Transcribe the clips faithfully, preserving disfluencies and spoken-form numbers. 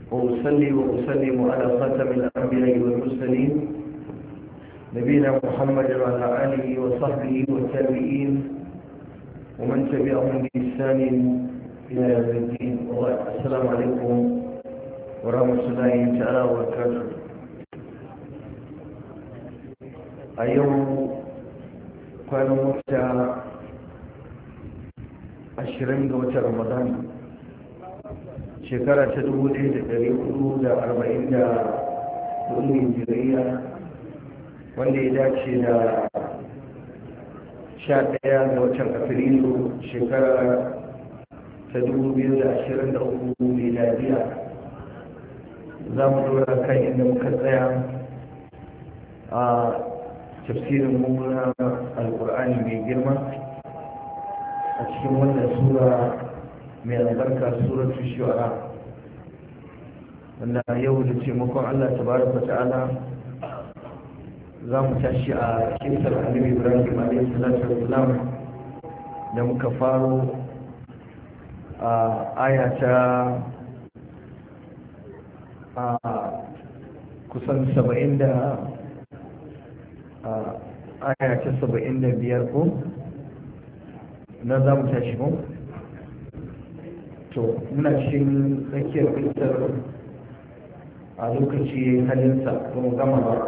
وأصلي وأسلم على خاتم الأنبياء والمرسلين نبينا محمد وعلى آله وصحبه والتابعين ومن تبعهم بإحسان إلى يوم الدين. السلام عليكم ورحمة الله تعالى وبركاته. اليوم كان مفتى عشرين قوة رمضان shekara ta dubu ɗaya da ɗari hudu da arba'in da hudu hijiriya, wanda ya dace da sha ɗaya ga watan afrilu shekara ta dubu biyu da ashirin da uku miladiya. za mu dora kan inda muka tsaya a tafsirin mummuna alkur'ani mai girma a cikin wannan sura mai albarka suratul shu'ara, wanda yau da taimakon Allah tabaraka ta'ala za mu tashi a kisar annabi Ibrahim alaihi salatu wassalam da muka faro a aya ta a kusan saba'in da aya ta saba'in da biyar ko na za mu tashi ko to muna cikin tsakiyar fitar a lokaci halinsa ba mu gama ba.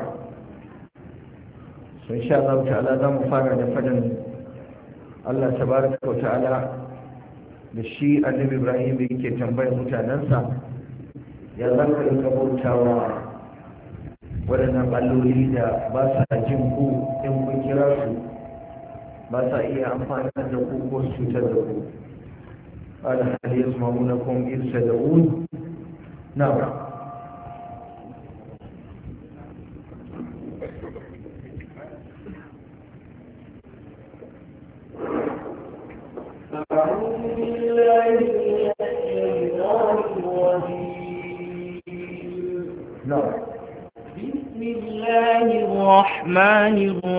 so insha Allah ta'ala za mu fara da fadin Allah tabaraka wa ta'ala da shi annabi Ibrahim da yake tambayar mutanensa ya za ka rika bautawa waɗannan alloli da ba sa jin ku in kun kira su, ba sa iya amfani da ku ko su cutar da ku. قال هل يسمعونكم إذ تدعون؟ نعم. أعوذ بالله من الشيطان الرجيم. نعم. بسم الله الرحمن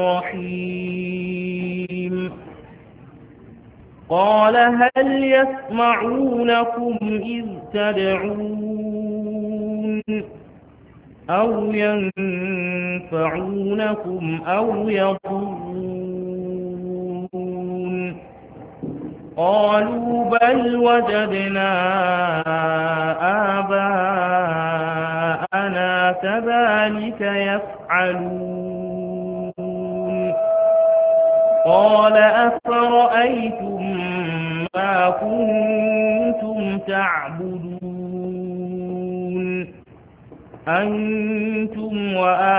الرحيم. قال هل يسمعونكم إذ تدعون أو ينفعونكم أو يضرون؟ قالوا بل وجدنا آباءنا كذلك يفعلون. قال أفرأيتم ما كنتم تعبدون أنتم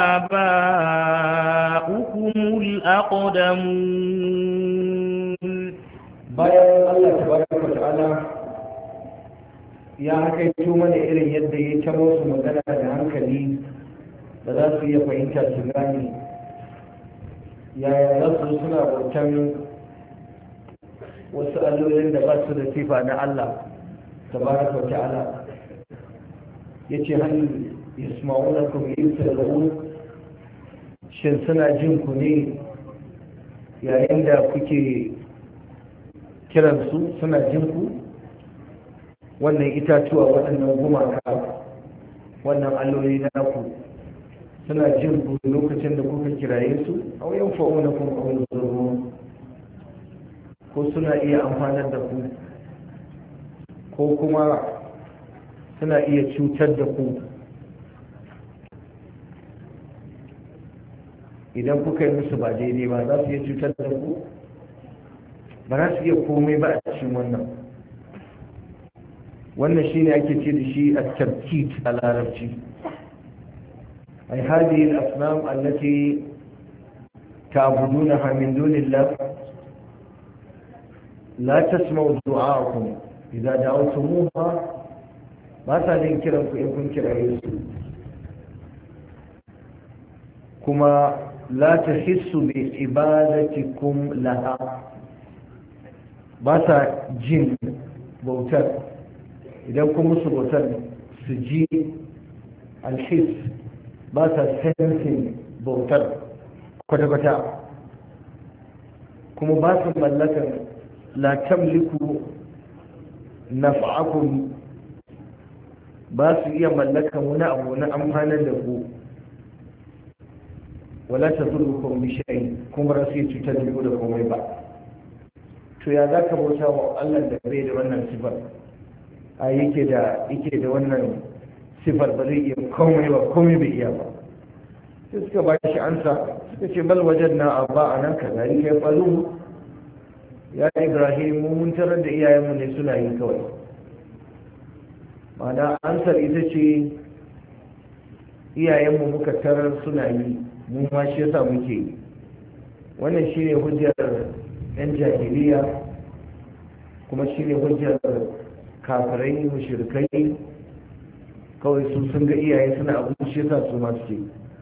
وآباؤكم الأقدمون. bayan Allah tabaraka wa ta'ala ya hakaito mana irin yadda ya ta musu magana da hankali da za su iya fahimta su gane yaya za su suna bautan wasu allolin da ba su da sifa na Allah tabaraka wa ta'ala. yace hal yasma'unakum yusallun, shin suna jin ku ne yayin da kuke kiran su? suna jin ku? wannan itatuwa waɗannan gumaka wannan alloli na ku suna jin ku lokacin da kuka kiraye su? aw yanfa'unakum aw yadurrun, ko suna iya amfanar da ku ko kuma suna iya cutar da ku idan kuka yi musu ba daidai ba? za su iya cutar da ku? ba za su iya komai ba a cikin wannan. wannan shine ake ce da shi at-tabkit a larabci. ay hadhihi al-asnam allati ta'budunaha min dunillah la tasma'u du'a'akum idza da'awtumuha, ba sa jin kiran ku in kun kiraye su, kuma la tahissu bi ibadatikum laha, ba sa jin bautar idan kun musu bautar su ji alhis, ba sa sensin bautar kwata-kwata, kuma ba su mallakar la tamliku naf'akum ba su iya mallakan wani abu na amfanar da ku wala tadurrukum bi shay'in kuma ba su iya cutar da ku da komai ba. to ya za ka bauta wa Allah da bai da wannan sifar a yake da yake da wannan sifar ba zai iya komai ba komai bai iya ba. sai suka ba shi ansa suka ce bal wajadna aba'ana kadhalika yafalun ya Ibrahim mun tarar da iyayenmu ne suna yi kawai. ma'ana ansar ita ce iyayenmu muka tarar suna yi mu ma shi yasa muke yi. wannan shine hujjar yan jahiliya kuma shine hujjar kafirai mushrikai kawai su sun ga iyaye suna abu shi yasa su ma suke.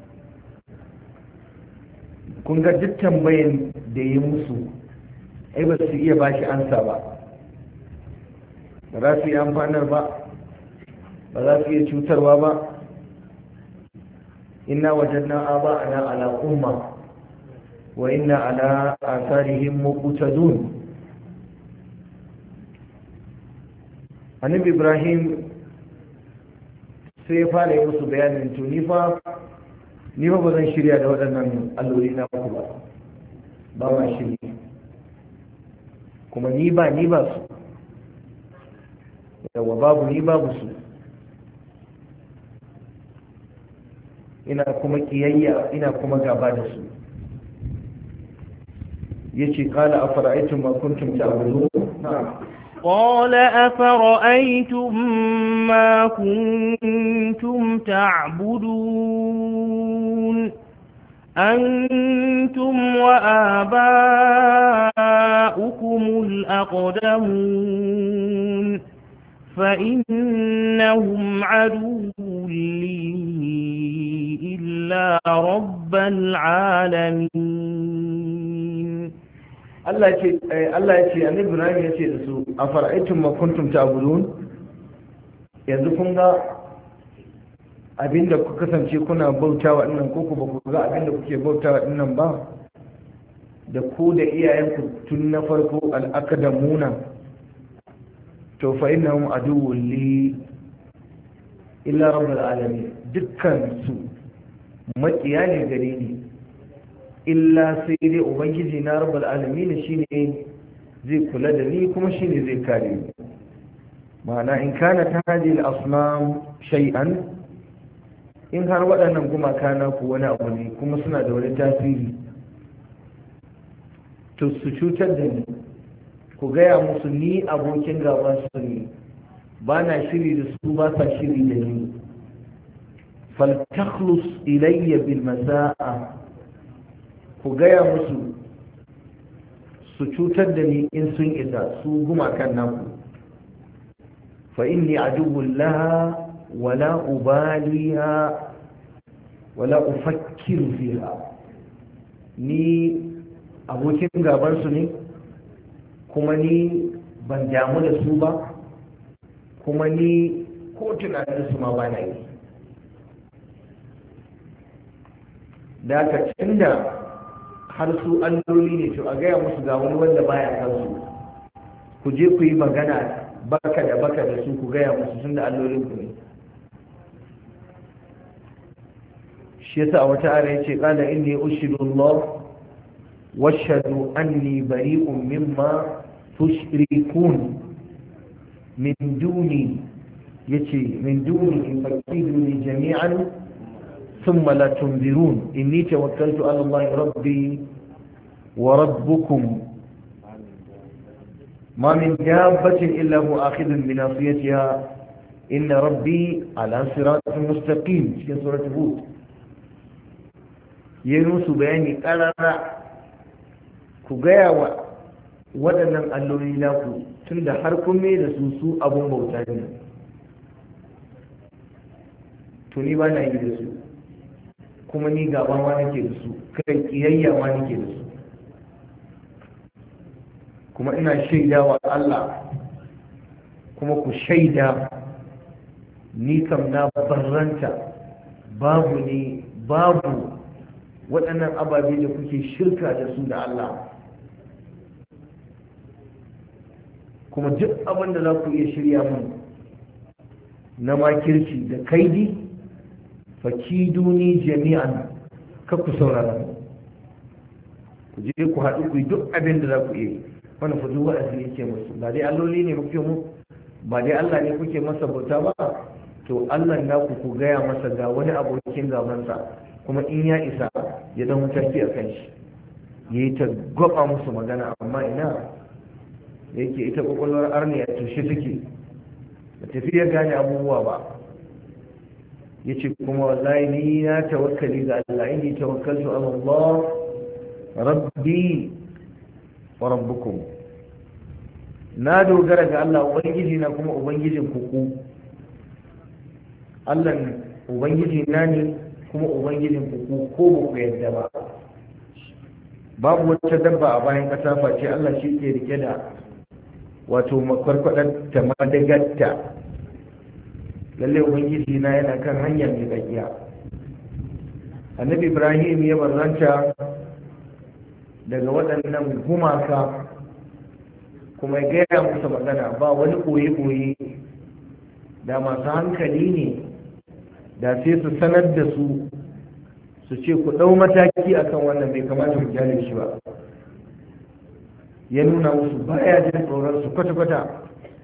kun ga duk tambayan da yi musu ai ba su iya bashi ansa ba ba za su yi amfanar ba ba za su iya cutarwa ba. inna wajadna aba'ana ala umma wa inna ala atharihim muqtadun. annabi Ibrahim sai ya fara yi musu bayanin to ni fa ni fa ba zan shirya da waɗannan alloli na ku ba ba ma shiri kuma ni ba ni ba su yawa babu ni babu su ina kuma kiyayya ina kuma gaba da su. yace qala afara'aytum ma kuntum ta'budun. قال أفرأيتم ما كنتم تعبدون أنتم وآباؤكم الأقدمون فإنهم عدو لي إلا رب العالمين. Allah ya ce annabi Ibrahim ya ce da su a fara'aitun ma kuntum ta'budun, yanzu kun ga abinda ku kasance kuna bautawa dinnan ko ku ba ku ga abinda kuke bautawa dinnan ba da ku da iyayenku tun na farko al-aqdamuna to fa innahum aduwwun li illa rabbil alamin. dukkan su makiya ne gare ni illa sai dai ubangiji na rabbul alamin shine zai kula da ni kuma shine zai kare ni. ma'ana in kana ta hadhihi al-asnam shay'an, in har waɗannan gumaka na ku wani abu ne kuma suna da wani tasiri to su cutar da ni ku gaya musu ni abokin gaban su ne ba na shiri da su ba sa shiri da ni. faltakhlus ilayya bil masa'a, ku gaya musu su cutar da ni in sun isa su gumakan naku. fa inni aduwwun laha wala ubaliha wala ufakkiru fiha, ni abokin gaban su ne kuma ni ban damu da su ba kuma ni ko tunanin su ma ba na yi. da aka tunda har su alloli ne to a gaya musu ga wani wanda baya san su, ku je ku yi magana baka da baka da su ku gaya musu tun da allolin ku ne. shi yasa a wata ara yace qala inni ushidu Allah washhadu anni bari'un mimma tushrikun min duni, yace min duni in fakiduni jami'an ثم لا تنذرون إني توكلت على الله ربي وربكم ما من دابة إلا هو آخذ بناصيتها إن ربي على صراط مستقيم في سورة هود. ينوس بياني ألا كغايا waɗannan alloli naku tun da har kun mai da su su abun bauta ne to ni ba na yi da su kuma ni gaba ma nake da su kai kiyayya ma nake da su kuma ina shaida wa Allah kuma ku shaida ni kam na barranta babu ne babu waɗannan ababe da kuke shirka da su da Allah kuma duk abin da za ku iya shirya mun na makirci da kaidi fakiduni jami'an, ka ku saurara mu, ku je ku haɗu ku yi duk abin da za ku iya yi. Wani fudu wa'azi yake musu, ba dai alloli ne muke mu, ba dai Allah ne kuke masa bauta ba, to Allah naku ku gaya masa ga wani abokin gabansa, kuma in ya isa ya dan wutarki a kan shi, ya yi ta gwaba musu magana. Amma ina yake ita kwakwalwar arniya tushe take da tafiya gane abubuwa ba. Ya ce kuma wallahi ni na tawakkali ga Allah, inni tawakkaltu ala Allah rabbi wa rabbukum, na dogara ga Allah ubangiji na kuma ubangijin ku ku. Allah ubangiji na ne kuma ubangijin ku ku, ko ba ku yadda ba. Babu wata dabba a bayan ƙasa face Allah shi ke rike da wato makwarkwadar ta madagatta. Lalle ubangiji na yana kan hanyar mai tsakiya. Annabi Ibrahim ya barranta daga waɗannan gumaka, kuma ya gaya musu magana, ba wani ɓoye-ɓoye. Da masu hankali ne da sai su sanar da su su ce ku ɗau mataki akan wannan, bai kamata ku gyale shi ba. Ya nuna musu baya jin tsoron su kwata-kwata.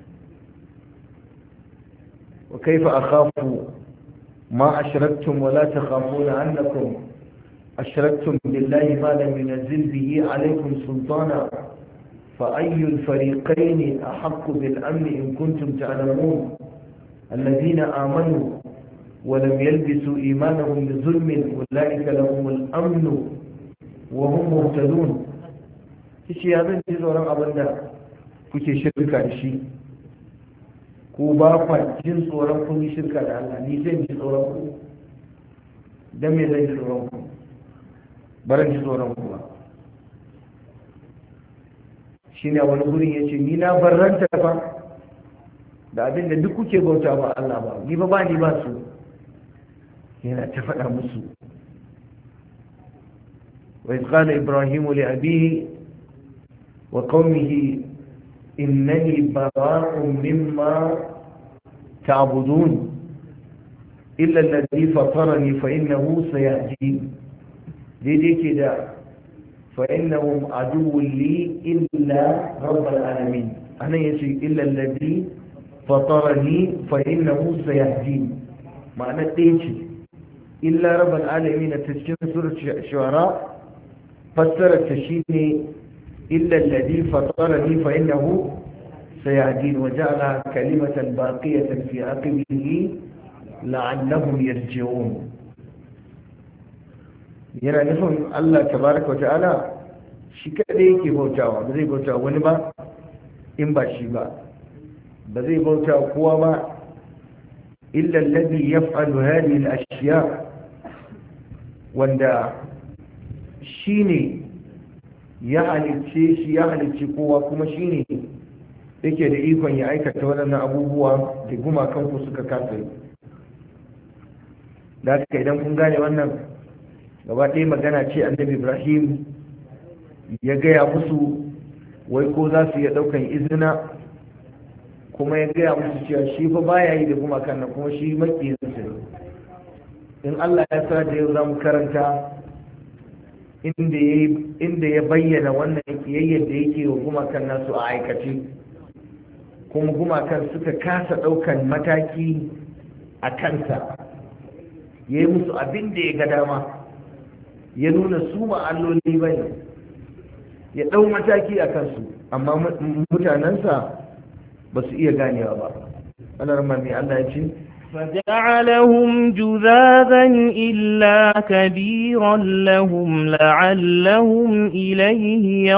wa kaifa akhafu ma ashraktum wa la takhafuna annakum ashraktum billahi ma lam yunzil bihi alaykum sultana fa ayyul fariqayn ahaqqu bil amn in kuntum ta'lamun alladhina amanu ولم يلبسوا إيمانهم بظلم أولئك لهم الأمن وهم مهتدون. kishi ya zan ji tsoron abin da kuke shirka da shi, ko ba kwa jin tsoron kun yi shirka da Allah, ni zan ji tsoron ku, don me zan ji tsoron ku, baran ji tsoron ku ba. Shi ne wani gurin ya ce ni na barranta fa da abin da duk kuke bauta ba Allah ba, ni ba ba ni ba su. yana ta faɗa musu. wa iz qala ibrahimu li abihi wa qaumihi innani bara'un mimma ta'budun illa alladhi fatarani fa innahu sayahdin. daidai ke da fa innahum aduwwun li illa rabbal alamin. anan yace illa alladhi fatarani fa innahu sayahdin, ma'ana ɗaya ce. illa rabbal alamin ta cikin surat shu'ara fassara ta shine illa alladhi fatarani fa innahu sayahdin wa ja'ala kalimatan baqiyatan fi aqibihi la'annahum yarji'un. yana nufin Allah tabaraka wa ta'ala shi kadai yake bautawa, ba zai bauta wani ba in ba shi ba, ba zai bauta kowa ba. illa alladhi yaf'alu hadhihi al-ashya', wanda shi ne ya halicce shi ya halicci kowa, kuma shi ne yake da ikon ya aikata waɗannan abubuwa da gumakanku suka kasa yi. da haka idan kun gane wannan, gaba ɗaya magana ce annabi Ibrahim ya gaya musu, wai ko za su iya ɗaukan izina, kuma ya gaya musu cewa shi fa baya yi da gumakan nan, kuma shi makiyinsu ne. in Allah ya sa da yau za mu karanta inda ya bayyana wannan kiyayyar da yake wa gumakan nasu a aikace, kuma gumakan suka kasa ɗaukan mataki a kansa, ya yi musu abin da ya ga dama, ya nuna su ma'alloli ba ne, ya ɗau mataki a kansu, amma mutanensa ba su iya ganewa ba. ana ramani Allah ya ce فجعلهم جذاذا إلا كبيرا لهم لعلهم إليه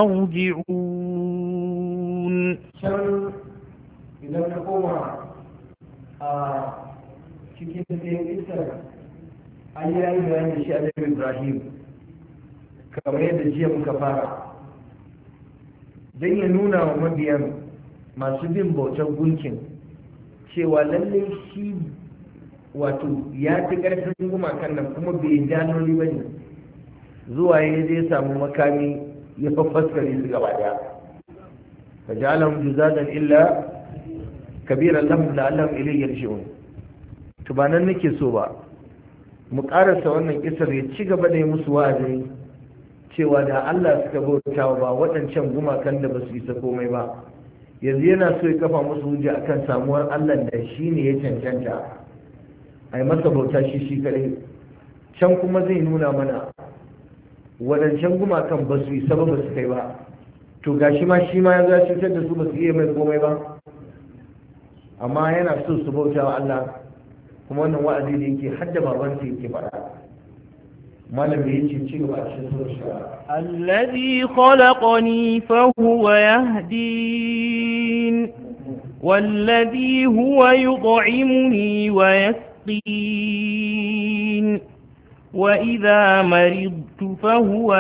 يرجعون. شر إذا نقوم cikin cikin isar an yi rayu bayan da shi annabi Ibrahim, kamar yadda jiya muka fara, don ya nuna wa mabiyan masu bin bautar gunkin cewa lallai shi wato ya fi ƙarfin gumakan nan, kuma bai daloli ba ne. zuwa ya zai samu makami ya fafaskare su gaba daya. fa ja'alahum juzadan illa kabiran lahum la'allahum ilayhi yarji'un. to ba nan nake so ba, mu karasa wannan kisar ya ci gaba da yi musu wa'azi cewa da Allah suka bauta ba waɗancan gumakan da ba su isa komai ba. Yanzu yana so ya kafa musu hujja akan samuwar Allah da shi ne ya cancanta a yi masa bauta shi shi kare. Can kuma zai nuna mana waɗancan gumakan ba su isa ba ba su kai ba, to gashi ma shi ma ya za cutar da su ba su iya mai komai ba, amma yana so su bauta wa Allah. Kuma wannan wa'azi da yake hadda babansa yake faɗa. malam da yake ci gaba a cikin sura الذي خلقني فهو يهدين والذي هو يطعمني ويسقين وإذا مرضت فهو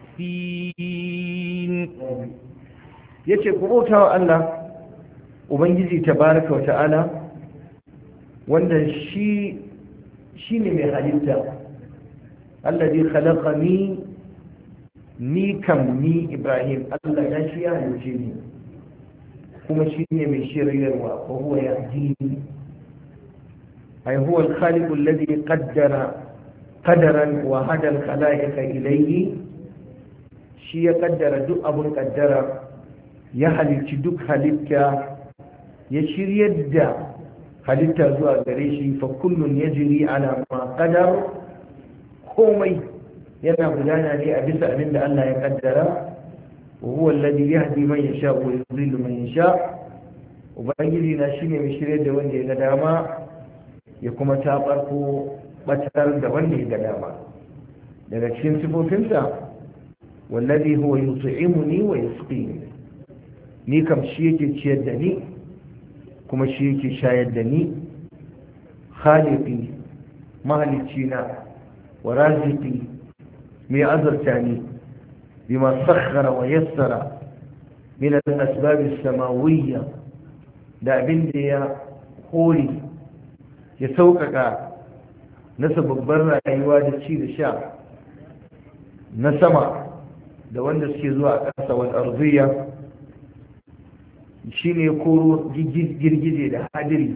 يشفين. yace ku bauta wa Allah ubangiji tabaraka wa ta'ala wanda shi shine mai halitta. alladhi khalaqani ni kam ni Ibrahim Allah ya shi ya halice ni kuma shine mai shiryarwa wa huwa yahdini ay huwa al-khaliq alladhi qaddara qadaran wa hada al-khalaiqa ilayhi. shi ya kaddara duk abun kaddara, ya halici duk halitta, ya shiryar da halitta zuwa gare shi. fa kullun yajri ala ma qadar, komai yana gudana ne a bisa abin da Allah ya kaddara. wa huwa alladhi yahdi man yasha wa yudhillu man yasha. ubangiji na shine mai shiryar da wanda ya ga dama ya kuma tabar ko batar da wanda ya ga dama. daga cikin sifofinsa wallazi huwa yut'imuni wa yasqini, ni kam shi yake ciyar da ni kuma shi yake shayar da ni. khaliqi mahalicina wa raziqi mai azurta ni bima sakhkhara wa yassara min al-asbab as-samawiyya, da abin da ya hori ya sauƙaƙa na sababbin rayuwa da ci da sha na sama da wanda suke zuwa a ƙasa wal arziyya. shi ne koro girgije da hadiri,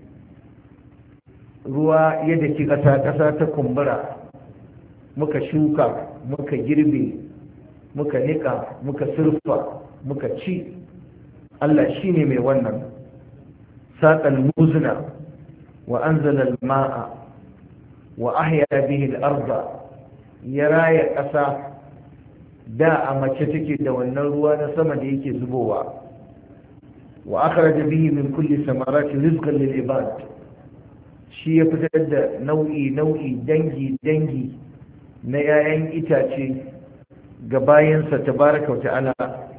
ruwa yadda ki ƙasa ƙasa ta kumbura, muka shuka muka girbe muka niƙa muka surfa muka ci. Allah shi ne mai wannan. saƙal muzna wa anzala ma'a wa ahya bihi al-arda, ya raya ƙasa da a mace take da wannan ruwa na sama da yake zubowa. wa akhraja bihi min kulli samarati rizqan lil ibad, shi ya fitar da nau'i nau'i dangi dangi na 'ya'yan itace ga bayansa tabaraka wa ta'ala.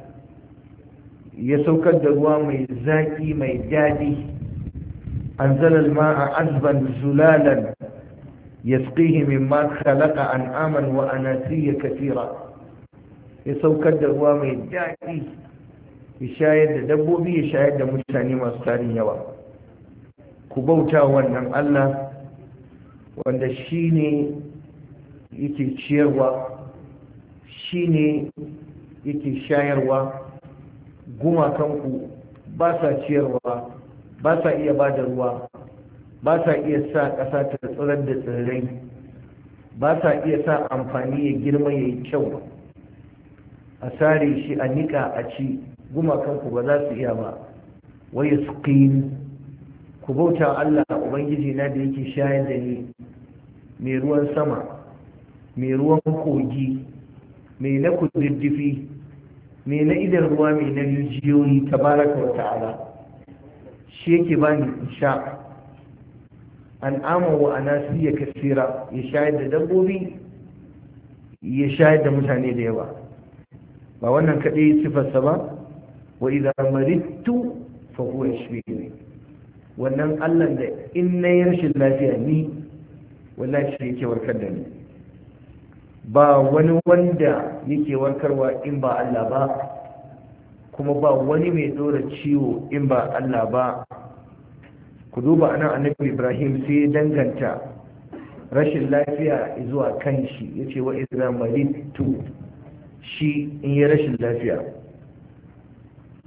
ya saukar da ruwa mai zaki mai dadi. anzala al-ma'a azban zulalan yasqihi mimma khalaqa an'aman wa anasiya kathira. ya saukar da ruwa mai daɗi ya shayar da dabbobi ya shayar da mutane masu tarin yawa. ku bauta wannan Allah wanda shi ne yake ciyarwa, shi ne yake shayarwa. gumakanku ba sa ciyarwa, ba sa iya ba da ruwa, ba sa iya sa ƙasa ta tsirar da tsirrai, ba sa iya sa amfani ya girma ya yi kyau, a sare shi a niƙa a ci. gumakanku ba za su iya ba. wai su ku bauta Allah ubangiji na da yake shayar da ni, mai ruwan sama, mai ruwan kogi, mai na kududdufi, mai na idan ruwa, mai na rijiyoyi tabaraka wa ta'ala. shi yake bani in sha. an'ama wa anasiya kasira, ya shayar da dabbobi ya shayar da mutane da yawa. ba wannan kaɗai sifarsa ba. wa idza maridtu fa huwa yashfini, wannan Allah da in na yi rashin lafiya ni wallahi shi yake warkar da ni. ba wani wanda yake warkarwa in ba Allah ba, kuma ba wani mai dora ciwo in ba Allah ba. ku duba anan annabi Ibrahim sai ya danganta rashin lafiya zuwa kanshi, yace wa idza maridtu, shi in yi rashin lafiya.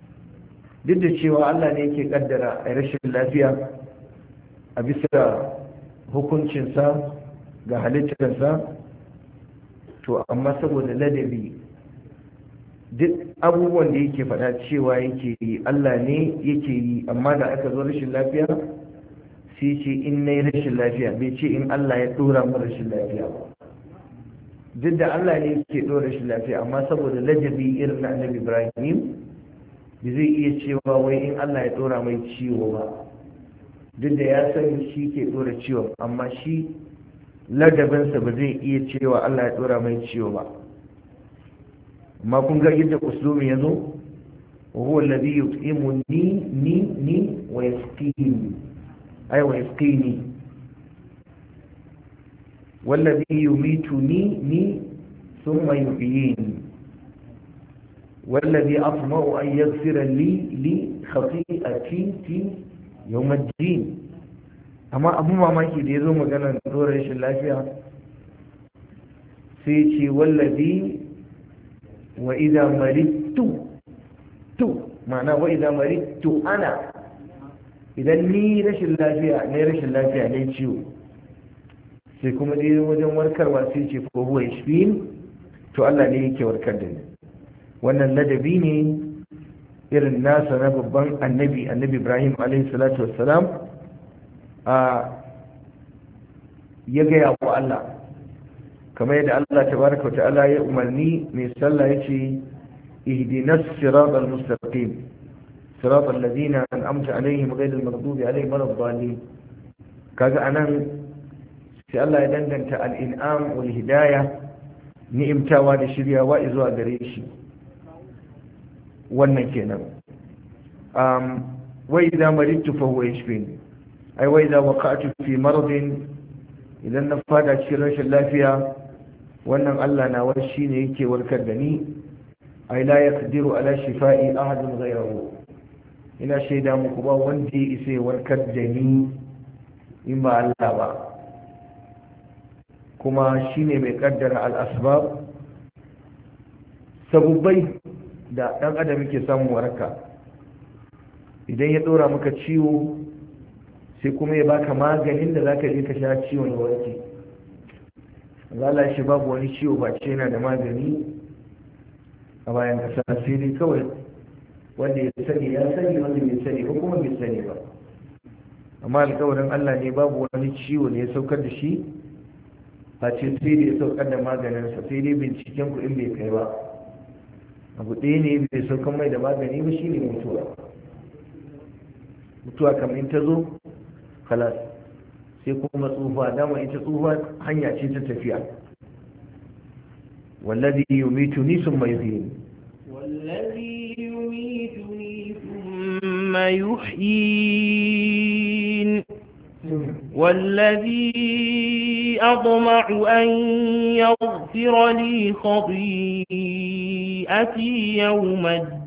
duk da cewa Allah ne yake kaddara a rashin lafiya a bisa hukuncinsa ga halittarsa, to amma saboda ladabi duk abubuwan da yake faɗa cewa yake yi Allah ne yake yi, amma da aka zo rashin lafiya sai ce in na yi rashin lafiya, bai ce in Allah ya ɗora mu rashin lafiya ba. Duk da Allah ne yake ɗora rashin lafiya, amma saboda ladabi irin na annabi Ibrahim da zai iya cewa wai in Allah ya ɗora mai ciwo ba, duk da ya sani shi ke ɗora ciwon, amma shi ladabinsa ba zai iya cewa Allah ya ɗora mai ciwo ba. amma kun ga yadda uslumin ya zo, wa huwa alladhi yut'imu ni ni ni wa yasqini ay wa yasqini والذي يميتني ني ثم يحييني والذي أطمع أن يغفر لي لي خطيئتي في يوم الدين. أما أبو mamaki da yazo maganar dora rashin lafiya sai ce wallazi wa idza maridtu tu ma'ana wa idza maridtu ana, idan ni rashin lafiya ne rashin lafiya ne ciwo, sai kuma dai wajen warkarwa sai ce ko huwa yashfin, to Allah ne yake warkar da ni. Wannan ladabi ne irin nasa na babban annabi annabi Ibrahim alaihi salatu wassalam a ya gaya wa Allah, kamar yadda Allah tabaraka wa ta'ala ya umarni mai sallah yace ihdinas siratal mustaqim siratal ladina an'amta alaihim ghayril maghdubi alaihim waladdallin. kaga anan sai Allah ya danganta al'in'am wal hidaya, ni'imtawa da shiryawa zuwa gare shi. wannan kenan. um wa idza maridtu fa huwa yashfin, ai wa idza waqa'tu fi maradin, idan na fada cikin rashin lafiya, wannan Allah na wa shine yake warkar da ni. ai la yaqdiru ala shifa'i ahadun ghayruhu, ina shaida muku ba wanda ya isa warkar da ni in ba Allah ba, kuma shine mai kaddara al-asbab, sabubbai da dan adam yake samun waraka. idan ya dora maka ciwo sai kuma ya baka maganin da zaka je ka sha ciwon ya warke. Allah shi babu wani ciwo ba ce yana da magani a bayan kasa, sai dai kawai wanda ya sani ya sani, wanda bai sani ko kuma bai sani ba. amma alƙawarin Allah ne babu wani ciwo da ya saukar da shi a ce sai da ya saukar da maganinsa, sai dai binciken ku in bai kai ba. abu ɗaya ne bai saukar mai da magani ba, shi ne mutuwa. mutuwa kamar in ta zo kalas, sai kuma tsufa, dama ita tsufa hanya ce ta tafiya. wallazi yumituni thumma yuhyini wallazi yumituni thumma yuhyin والذي أطمع أن يغفر لي خطيئتي يوم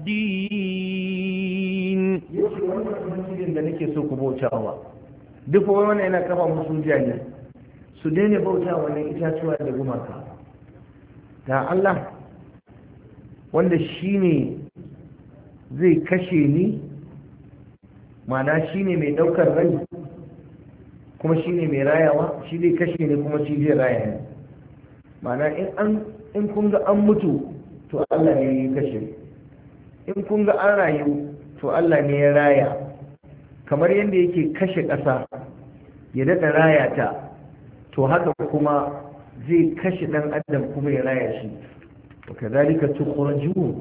الدين. da nake so ku bautawa duk wannan yana kafa musu jani su daina bauta wannan itatuwa da gumaka. da Allah wanda shine zai kashe ni, ma'ana shine mai daukar rai kuma shi ne mai rayawa, shi zai kashe ne kuma shi zai raya ne. ma'ana in an in kun ga an mutu to Allah ne ya kashe, in kun ga an rayu to Allah ne ya raya. kamar yadda yake kashe ƙasa ya daɗa raya ta, to haka kuma zai kashe ɗan adam kuma ya raya shi. wa kadhalika tukhrajun,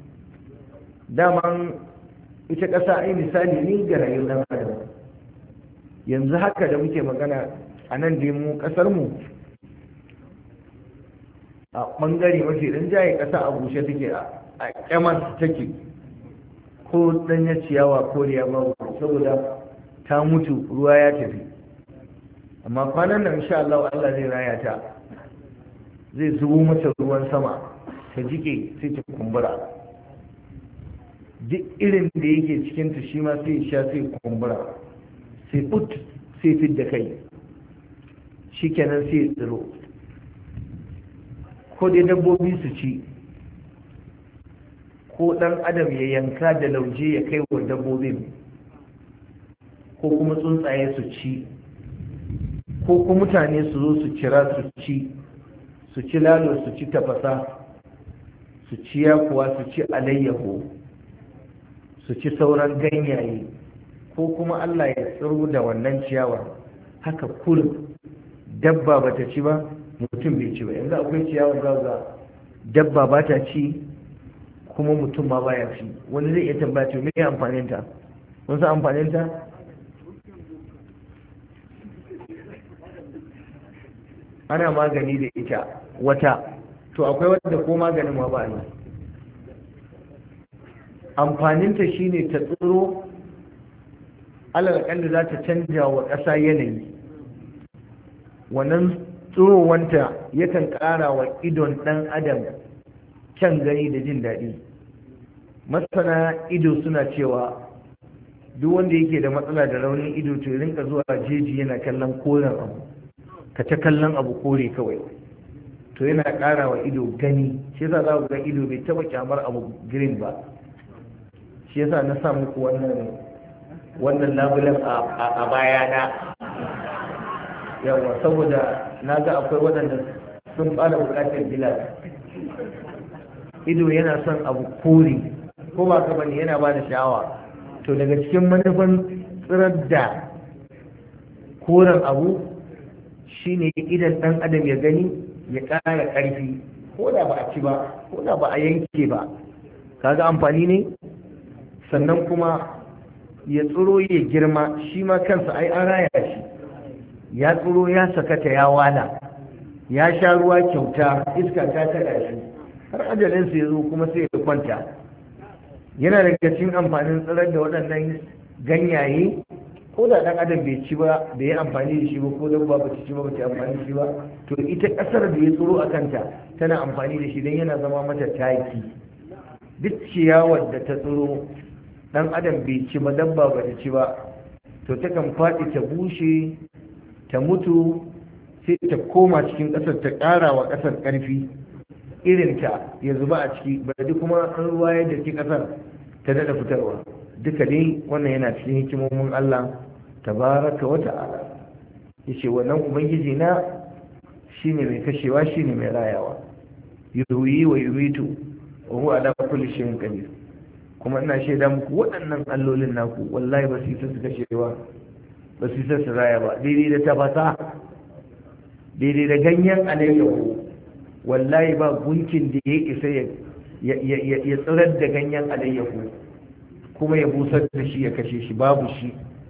daman ita ƙasa ai misali ne ga rayuwar ɗan adam. yanzu haka da muke magana a nan da mu kasar mu a bangare mafi rinjaye kasa a bushe take, a kyamar take, ko danya ciyawa ko riya babu, saboda ta mutu ruwa ya tafi. amma kwanan nan insha Allah Allah zai raya ta, zai zubo mata ruwan sama ta jike sai ta kumbura. duk irin da yake cikin ta shi ma sai sha sai kumbura, sai put sai fit da kai, shi kenan sai tsiro. ko dai dabbobi su ci, ko dan adam ya yanka da lauje ya kai wa dabbobin, ko kuma tsuntsaye su ci, ko kuma mutane su zo su cira su ci su ci lalo su ci tafasa su ci yakuwa su ci alayyaho su ci sauran ganyaye ko kuma Allah ya tsiro da wannan ciyawar haka kullum dabba ba ta ci ba mutum bai ci ba. yanzu akwai ciyawar gaza dabba ba ta ci kuma mutum ma baya ci. wani zai iya tambaya to me amfanin ta? mun san amfanin ta? ana magani da ita wata, to akwai wadda ko maganin ma ba ne. amfaninta shine ta tsiro, alal kalli za ta canja wa ƙasa yanayi. wannan tsirowanta yakan ƙara wa idon ɗan adam kyan gani da jin daɗi. masana ido suna cewa duk wanda yake da matsala da raunin ido to rinka zuwa jeji yana kallon koren abu, ka ta kallon abu kore kawai, to yana ƙara wa ido gani. shi yasa za ku ga ido bai taba kyamar abu green ba. shi yasa na sa muku wannan wannan labulan a bayana, yawa, saboda na ga akwai waɗanda sun fara buƙatar gilas. ido yana son abu kore, ko ba ka bane, yana ba da sha'awa. to daga cikin manufan tsirar da koren abu shine idan ɗan adam ya gani ya ƙara ƙarfi, ko da ba a ci ba, ko da ba a yanke ba, kaga amfani ne. sannan kuma ya tsiro ya girma, shi ma kansa ai an raya shi, ya tsiro ya sakata ya wala, ya sha ruwa kyauta, iska ta taɗa shi har ajalinsa ya zo kuma sai ya kwanta. yana daga cikin amfanin tsirar da waɗannan ganyaye, ko da ɗan adam bai ci ba, bai yi amfani da shi ba, ko dabba ba ta ci ba, ba ta amfani da shi ba, to ita ƙasar da ya tsiro a kanta tana amfani da shi don yana zama mata taki. duk ciyawar da ta tsiro ɗan adam bai ci ba, dabba ba ta ci ba, to takan faɗi ta bushe ta mutu, sai ta koma cikin ƙasar ta ƙara wa ƙasar ƙarfi, irinta ya zuba a ciki, ba duk kuma an ruwa ya daki ƙasar ta daɗa fitarwa. duka dai wannan yana cikin hikimomin Allah tabaraka wa ta'ala. yace wannan ubangiji na shine mai kashewa, shine mai rayawa, yuhyi wa yumitu wa huwa ala kulli shay'in qadir. kuma ina shaida muku waɗannan allolin naku wallahi ba su yi su kashewa, ba su yi su raya ba. daidai da tafasa, daidai da ganyen alayyahu, wallahi ba gunkin da ya isa ya tsirar da ganyen alayyahu kuma ya busar da shi ya kashe shi, babu shi.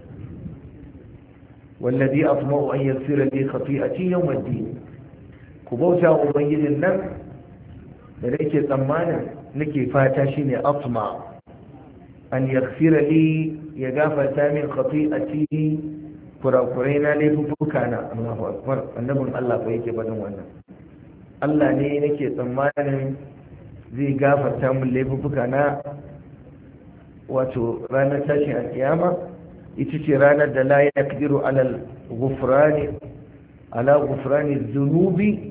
wallazi atma'u an yaghfira li khati'ati yawm ad-din. ku bauta wa ubangijin nan da nake tsammanin nake fata shine atma an yaghfira li, ya gafarta min khati'ati, kurakurai na laifuka na. Allahu akbar, annabin Allah fa yake faɗin wannan. Allah ne nake tsammanin zai gafarta min laifuka na, wato ranar tashin alkiyama ita ce ranar da la yaqdiru ala ghufrani ala ghufrani dhunubi,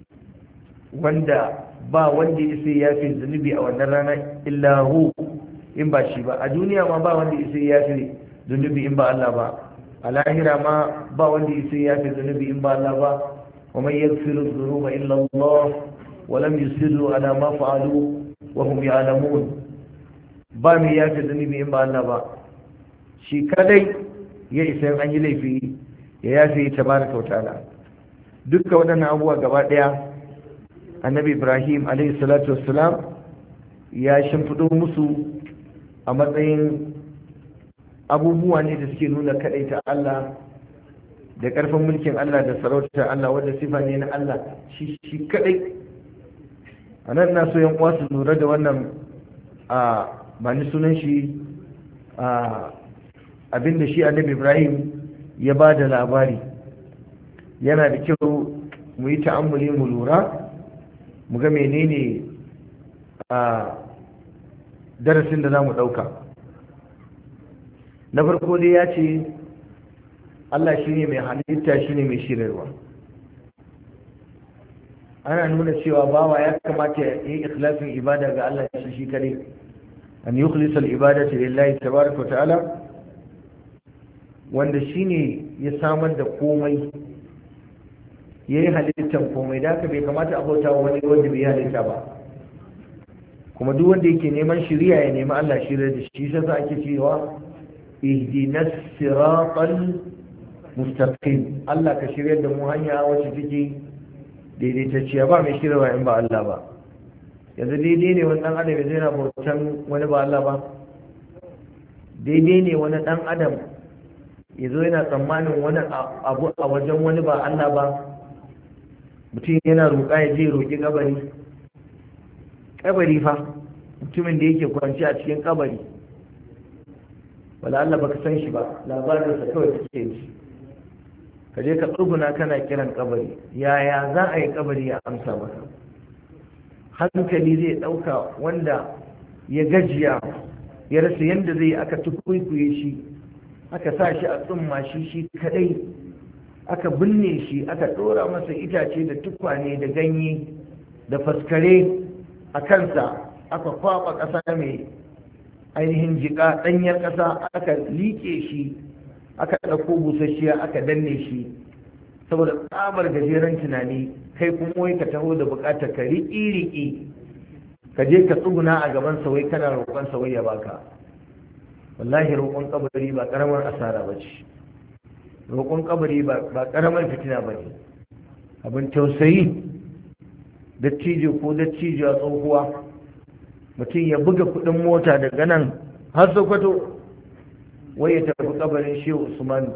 wanda ba wanda yake yafi zunubi a wannan rana illa hu, in ba shi ba. a duniya ma ba wanda yake yafi zunubi in ba Allah ba, a lahira ma ba wanda yake yafi zunubi in ba Allah ba. wa man yaghfiru dhunuba illa Allah wa lam yusiru ala ma fa'alu wa hum ya'lamun. ba mai yafi zunubi in ba Allah ba, shi kadai ya isa an yi laifi ya yafi tabaraka wa ta'ala. dukkan waɗannan abubuwa gaba ɗaya annabi Ibrahim alaihi salatu wassalam ya shimfiɗo musu a matsayin abubuwa ne da suke nuna kaɗaita Allah da ƙarfin mulkin Allah da sarautar Allah, wanda sifa ne na Allah shi shi kadai. a nan na so yan uwa su lura da wannan a ba ni sunan shi abinda shi annabi Ibrahim ya ba da labari. yana da kyau mu yi ta'ammuli mu lura mu ga menene a darasin da za mu ɗauka. na farko dai ya ce Allah shi ne mai halitta, shi ne mai shirarwa. ana nuna cewa bawa ya kamata ya yi ikhlasin ibada ga Allah shi shi kare, an yi khalisar ibada ta lillahi tabaraka wa ta'ala, wanda shi ne ya samar da komai ya yi halittar komai, da haka bai kamata a bauta wa wani wanda bai halitta ba. kuma duk wanda yake neman shiriya ya nemi Allah shirya da shi, sai ake cewa ihdinas siratal mustaqim, Allah ka shirya da mu hanya wacce take daidaitacciya, ba mai shiryawa in ba Allah ba. yanzu daidai ne wani dan adam ya zai na bautan wani ba Allah ba? daidai ne wani dan adam ya zo yana tsammanin wani abu a wajen wani ba Allah ba? mutum yana roƙa ya je roƙi kabari kabari fa, mutumin da yake kwanci a cikin kabari, wala Allah baka san shi ba, labarinsa kawai kake ji. ka je ka tsuguna kana kiran kabari, yaya za a yi kabari ya amsa maka? hankali zai ɗauka wanda ya gajiya ya rasa yadda zai aka tukwikwiye shi, aka sa shi a tsumma shi shi kadai, aka binne shi, aka ɗora masa itace da tukwane da ganye da faskare a kansa, aka kwaba ƙasa mai ainihin jiƙa ɗanyar ƙasa, aka liƙe shi, aka ɗauko busasshiya aka danne shi. saboda tsabar gajeren tunani, kai kuma wai ka taho da buƙatar ka riƙi-riƙi, ka je ka tsuguna a gaban sa wai kana roƙon sa wai ya baka. wallahi roƙon kabari ba ƙaramar asara ba ce, roƙon kabari ba ƙaramar fitina ba ne. abin tausayi, dattijo ko dattijo a tsohuwa, mutum ya buga kuɗin mota daga nan har Sokoto wai ya tafi kabarin Shehu Usman,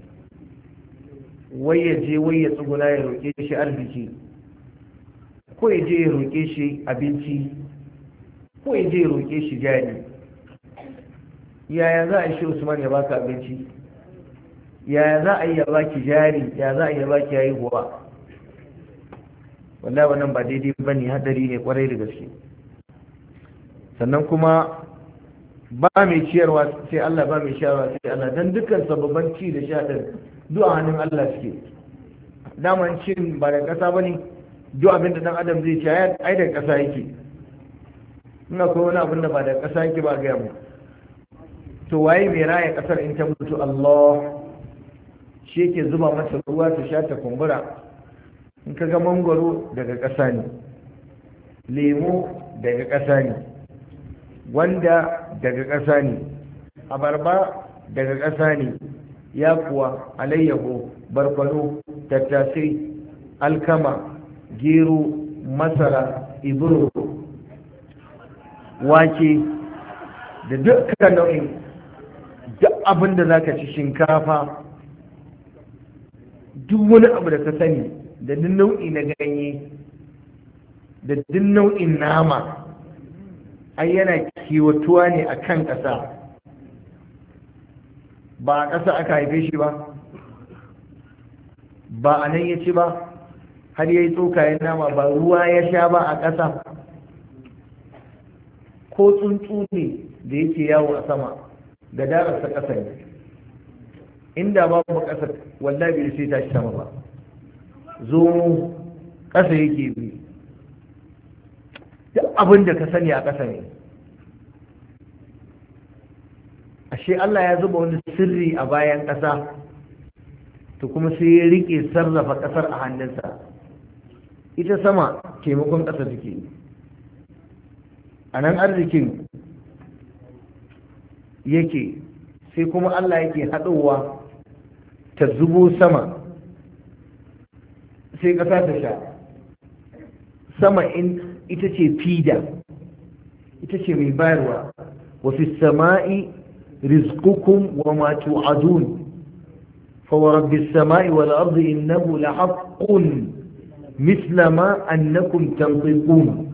wai ya je wai ya tsuguna ya roƙe shi arziki, ko ya je ya roƙe shi abinci, ko ya je ya roƙe shi jari. yaya za a yi Shehu Usman ya baka abinci? yaya za a yi ya baki jari? ya za a yi ya baki haihuwa? wallahi wannan ba daidai ba ne, hadari ne kwarai da gaske. sannan kuma ba mai ciyarwa sai Allah, ba mai ciyarwa sai Allah, dan dukkan sababan ci da sha din duk a hannun Allah suke. daman cin ba da ƙasa bane, duk abin da dan adam zai ci ai da ƙasa yake. ina ko wani abin da ba da ƙasa yake ba ga mu, to waye mai raya ƙasar in ta mutu? Allah shi yake zuba mata ruwa ta sha ta kumbura. in ka ga mangwaro daga ƙasa ne, lemo daga ƙasa ne, gwanda daga ƙasa ne, abarba daga ƙasa ne, yakuwa, alayyaho, barkwano, tattasai, alkama, gero, masara, iburo, wake da dukkan nau'in duk abin da za ka ci, shinkafa, duk wani abu da ka sani, da duk nau'i na ganye, da duk nau'in nama, ai yana kiwatuwa ne a kan ƙasa, ba a ƙasa aka haife shi ba, ba a nan ya ci ba, har ya yi tsokayen nama, ba ruwa ya sha ba a ƙasa. ko tsuntsu ne da yake yawo a sama, ga darasa ƙasa ne, inda babu ƙasa wallahi bai sai tashi sama ba. zo ƙasa yake bi, duk abin da ka sani a ƙasa ne. ashe Allah ya zuba wani sirri a bayan ƙasa, to kuma sai ya rike sarrafa ƙasar a hannunsa. ita sama taimakon ƙasa take, a nan arzikin yake, sai kuma Allah yake haɗowa ta zubo sama, sai ƙasa ta sha. sama in ita ce fida, ita ce mai bayarwa. wa fi sama'i rizqukum wa ma tu'adun fa wa rabbis sama'i wal ardi innahu lahaqqun mithla ma annakum tanṭiqun.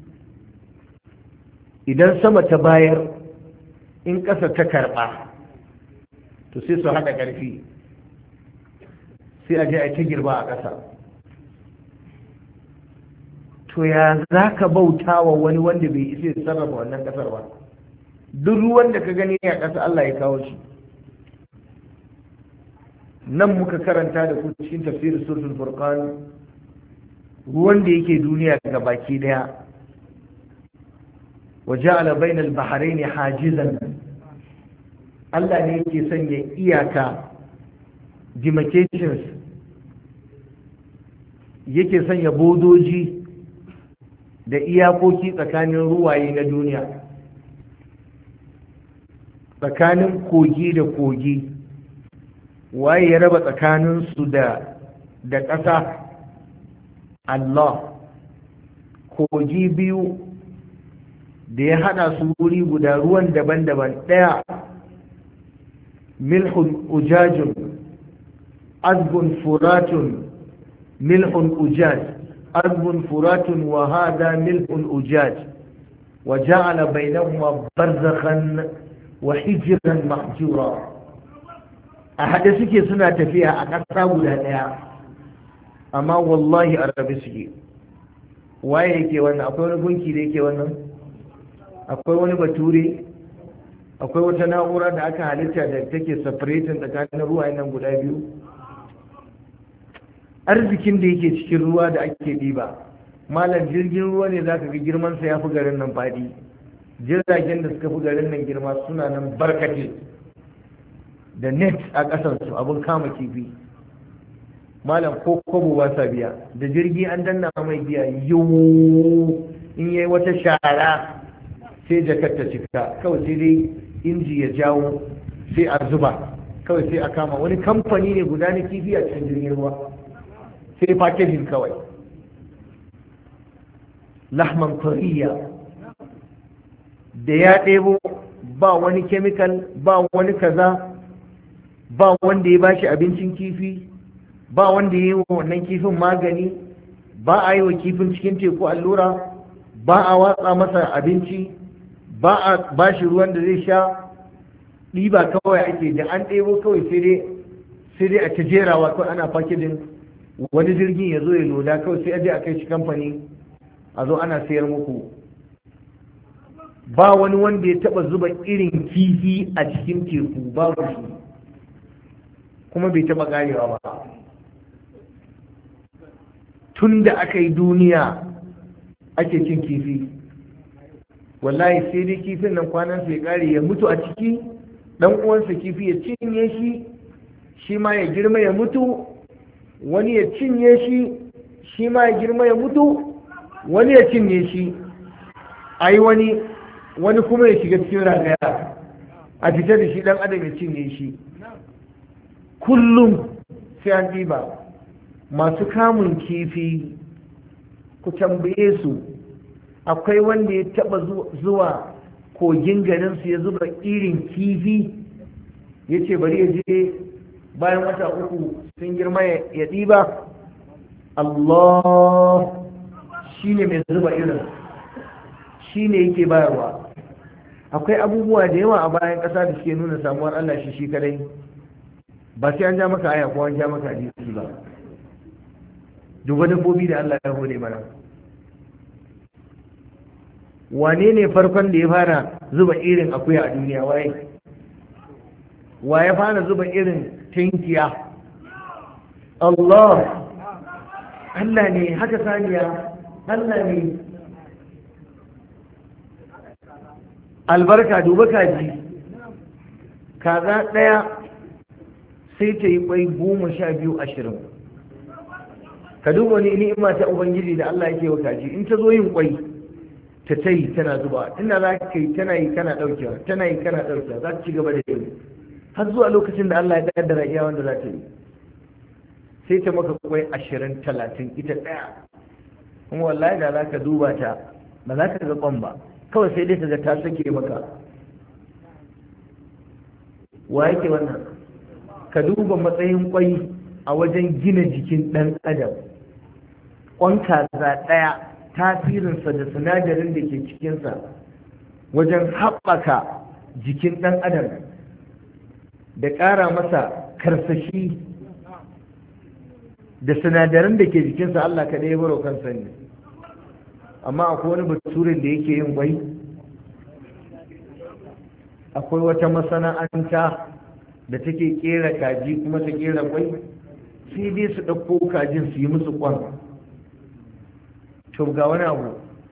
idan sama ta bayar, in ƙasa ta karɓa, to sai su haɗa ƙarfi, sai a je a ta girba a ƙasa. to ya za ka bauta wa wani wanda bai isa ya sarrafa wannan ƙasar ba? duk ruwan da ka gani a ƙasa Allah ya kawo shi. nan muka karanta da ku cikin tafsirin suratul furqan, ruwan da yake duniya ga baki daya, wa ja'ala bainal bahrayn hajizan, Allah ne yake sanya iyaka, demarcations yake sanya bodoji da iyakoki tsakanin ruwaye na duniya, tsakanin kogi da kogi, waye ya raba tsakaninsu da da ƙasa? Allah. Kogi biyu da ya hada su wuri guda, ruwan daban-daban, ɗaya milhun ujajun azbun furatun milhun ujaj azbun furatun wa hada milhun ujaj wa ja'ala bainahuma barzakhan wa hijran mahjura. a haɗe suke suna tafiya a ƙasa guda ɗaya, amma wallahi a rabe suke. waye yake wannan? akwai wani gunki da yake wannan? akwai wani bature? akwai wata na'ura da aka halitta da take separating tsakanin ruwa nan guda biyu? arzikin da yake cikin ruwa da ake ɗiba, malam jirgin ruwa ne za ka ga girmansa ya fi garin nan faɗi. jiragen da suka fi garin nan girma suna nan barkate da net a ƙasarsu, abin kama kifi. malam ko kobo ba sa biya, da jirgi an danna mai biya yiwu in yayi wata shara sai jakar ta cika, kawai sai dai inji ya jawo sai a zuba, kawai sai a kama. wani kamfani ne guda na kifi a cikin jirgin ruwa, sai packaging kawai, lahman koriya da ya ɗebo, ba wani chemical, ba wani kaza, ba wanda ya bashi abincin kifi, ba wanda ya yi wa wannan kifin magani, ba a yi wa kifin cikin teku allura, ba a watsa masa abinci, ba a bashi ruwan da zai sha. ɗiba kawai ake, da an ɗebo kawai sai dai a ta jerawa kawai ana fakidin. wani jirgin ya zo ya loda kawai sai a je a kai shi kamfani a zo ana sayar muku. ba wani wanda ya taba zuba irin kifi a cikin teku, ba shi, kuma bai taba karewa ba. tun da aka yi duniya ake cin kifi, wallahi sai dai kifin nan kwanan ya kare ya mutu a ciki, dan uwansa kifi ya cinye shi, shi ma ya girma ya mutu, wani ya cinye shi, shi ma ya girma ya mutu, wani ya cinye shi, ai wani wani kuma ya shiga cikin ragaya a fitar da shi, dan adam ya cinye shi. kullum sai an ɗiba. masu kamun kifi ku tambaye su, akwai wanda ya taba zuwa kogin garinsu ya zuba irin kifi ya ce bari ya je bayan wata uku sun girma ya ɗiba? Allah shi ne mai zuba irin, shi ne yake bayarwa. akwai abubuwa da yawa a bayan ƙasa da suke nuna samuwar Allah shi shi kadai, ba sai an ja maka aya ko an ja maka hadisi ba. duba dabbobi da Allah ya hore mana. wane ne farkon da ya fara zuba irin akuya a duniya? waye wa ya fara zuba irin tinkiya? Allah Allah ne. haka saniya Allah ne. albarka, duba kaji, kaza ɗaya sai ta yi kwai goma sha biyu ashirin. ka duba ni ni'ima ta ubangiji da Allah yake wa kaji. in ta zo yin kwai ta ta yi tana zuba, ina za ka yi tana yi kana ɗaukewa, tana yi kana ɗaukewa, za ta ci gaba da yi har zuwa lokacin da Allah ya kaddara iya wanda za ta yi. sai ta maka kwai ashirin talatin ita ɗaya, kuma wallahi da za ka duba ta ba za ka ga kwan ba, kawai sai dai ka ga ta sake maka. wa yake wannan? ka duba matsayin kwai a wajen gina jikin ɗan adam. kwan kaza ɗaya tasirinsa da sinadarin da ke cikinsa wajen haɓaka jikin ɗan adam da ƙara masa karsashi da sinadaran da ke jikinsa Allah kaɗai ya baro kansa ne. amma akwai wani baturin da yake yin kwai, akwai wata masana'anta da take kera kaji kuma ta kera kwai, sai dai su ɗauko kajin su yi musu kwan. to ga wani abu,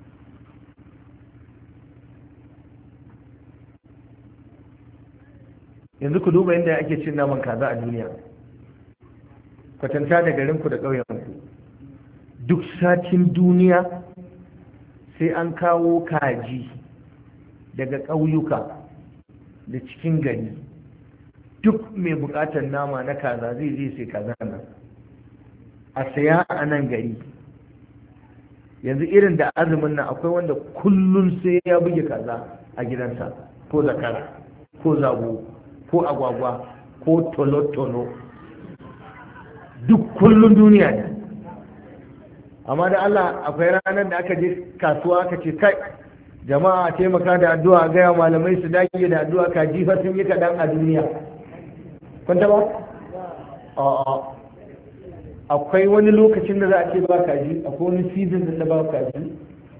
yanzu ku duba yadda ake cin naman kaza a duniya, kwatanta da garinku da ƙauyenku. duk satin duniya sai an kawo kaji daga ƙauyuka da cikin gari. Duk mai buƙatar nama na kaza zai je sai kaza nan a saya a nan gari. Yanzu irin da azumin nan akwai wanda kullum sai ya buge kaza a gidansa, ko zakara ko zabo ko agwagwa ko tolo-tolo, duk kullum duniya ne. Amma da Allah akwai ranar da aka je kasuwa aka ce kai jama'a taimaka da addu'a, gaya malamai su dage da addu'a, kaji fa sun yi kaɗan a duniya. Kun ba? A'a. Akwai wani lokacin da za a ce ba kaji, akwai wani season da ba kaji.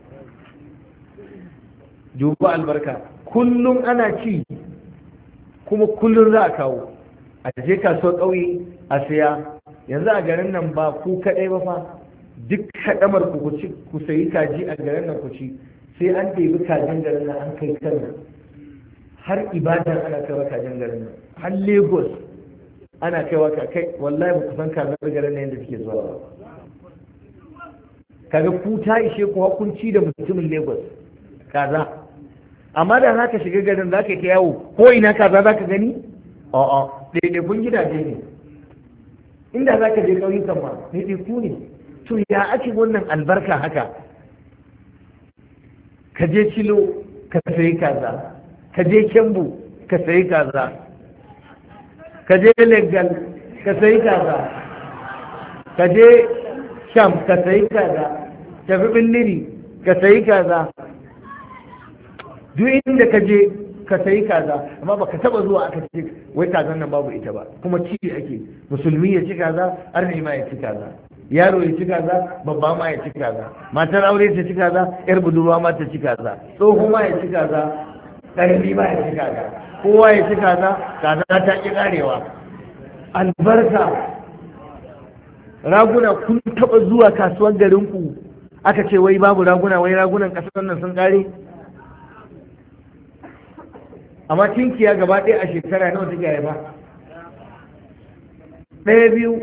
Duba albarka, kullum ana ci kuma kullum za a kawo. A je kasuwar ƙauye a siya. Yanzu a garin nan ba ku kaɗai ba fa, duk haɗamar ku ku sayi kaji a garin nan ku ci, sai an ɗebi kajin garin nan an kai kan nan. Har Ibadan ana kaiwa kajin garin nan, har Lagos ana kaiwa ka kai, wallahi ba ku san kazar garin nan yadda suke zuwa ba. Kaga ku ta ishe ku hukunci da mutumin Lagos kaza, amma da haka shiga garin za ka yi yawo ko ina kaza za ka gani? A'a, ɗaiɗaikun gidaje ne. Inda za ka je ƙauyukan ma ɗaiɗaiku ne. To ya ake wannan albarka haka? Ka je Cilo ka sayi kaza, ka je Kembu ka sayi kaza, ka je Legal ka sayi kaza, ka je Sham ka sayi kaza, tafi Billiri ka sayi kaza, duk inda ka je ka sayi kaza. Amma baka taba zuwa aka ce wai kazan nan babu ita ba, kuma ci ake. Musulmi ya ci kaza, arni ma ya ci kaza, yaro ya ci kaza, babba ma ya ci kaza, matar aure ta ci kaza, yar budurwa ma ta ci kaza, tsoho ma ya ci kaza, ƙarfi ma ya ci kaza, kowa ya ci kaza, kaza ta ƙi ƙarewa. Albarka. Raguna, kun taba zuwa kasuwar garinku aka ce wai babu raguna, wai ragunan ƙasar nan sun ƙare? Amma tinkiya gaba ɗaya a shekara nawa take haifa? Ɗaya biyu.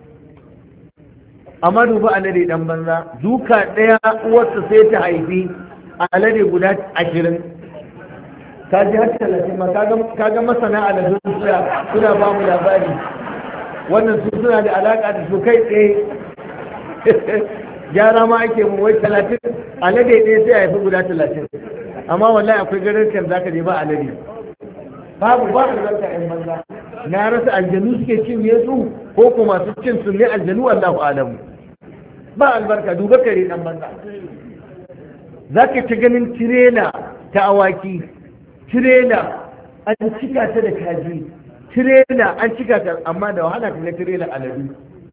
Amma duba alade ɗan banza, duka ɗaya uwarsa sai ta haifi alade guda ashirin. Ka ji har talatin ma, ka ga masana aladun suna suna ba mu labari. Wannan su suna da alaƙa da su kai tsaye. Gyara ma ake mu wai talatin, alade ɗaya sai haifi guda talatin. Amma wallahi akwai garin kan zaka je ba alade. Babu ba albarka in banza. Na rasa aljanu suke cin yesu ko kuma masu cin su ne aljanu, Allahu alamu. Ba albarka, duba kare dan banza. Zaka ta ganin tirela ta awaki, tirela an cika ta da kaji, tirela an cika ta, amma da wahala ka ga tirela aladu.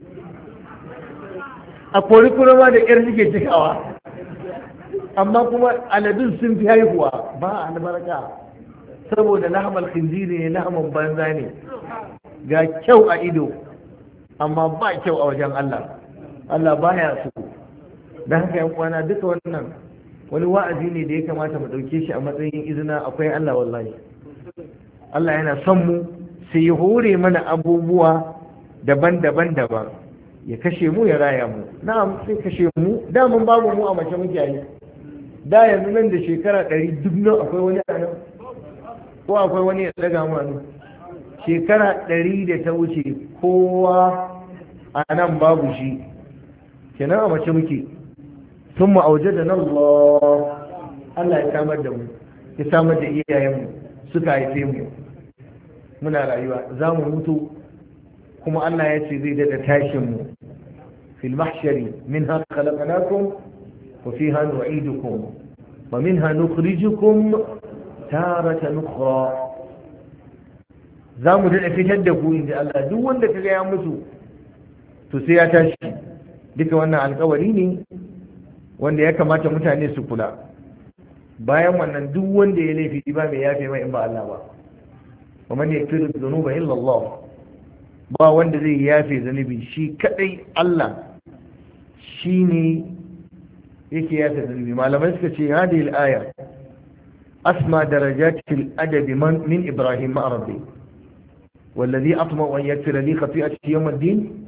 A kori kurama da ƙyar suke cikawa, amma kuma aladun sun fi haihuwa. Ba albarka, saboda lahmal khinziri ne, lahman banza ne, ga kyau a ido amma ba kyau a wajen Allah. Allah baya so. Dan haka yan kwana duka wannan wani wa'azi ne da ya kamata mu dauke shi a matsayin izina. Akwai Allah wallahi. Allah yana son mu, sai ya hore mana abubuwa daban-daban daban, ya kashe mu ya raya mu. Na'am, sai kashe mu, da mun babu mu a mace muke yi. Da yanzu nan da shekara ɗari duk nan akwai wani a nan, ko akwai wani ya daga mu nan. Shekara ɗari da ta wuce kowa a nan babu shi, kenan a mace muke. Sun ma'auje da nan Allah ya samar da mu, ya samar da iyayenmu suka haife mu, muna rayuwa, za mu mutu kuma Allah ya ce zai daɗa tashin mu. Fil mahshari minha khalaqnakum wa fiha nu'idukum wa minha nukhrijukum taratan ukhra. Za mu daɗa fitar da ku inda Allah, duk wanda kaga ya mutu to sai ya tashi. Duka wannan alkawari ne wanda ya kamata mutane su kula. Bayan wannan duk wanda ya laifi ba mai yafe mai in ba Allah ba. wa man yaghfiru dhunuba illa Allah, ba wanda zai yafe zunubi shi kadai Allah shine yake yafe zunubi. Malamai suka ce hadhihi al-aya asma darajatil adabi min Ibrahim ma rabbi والذي أطمع أن يغفر لي خطيئتي يوم الدين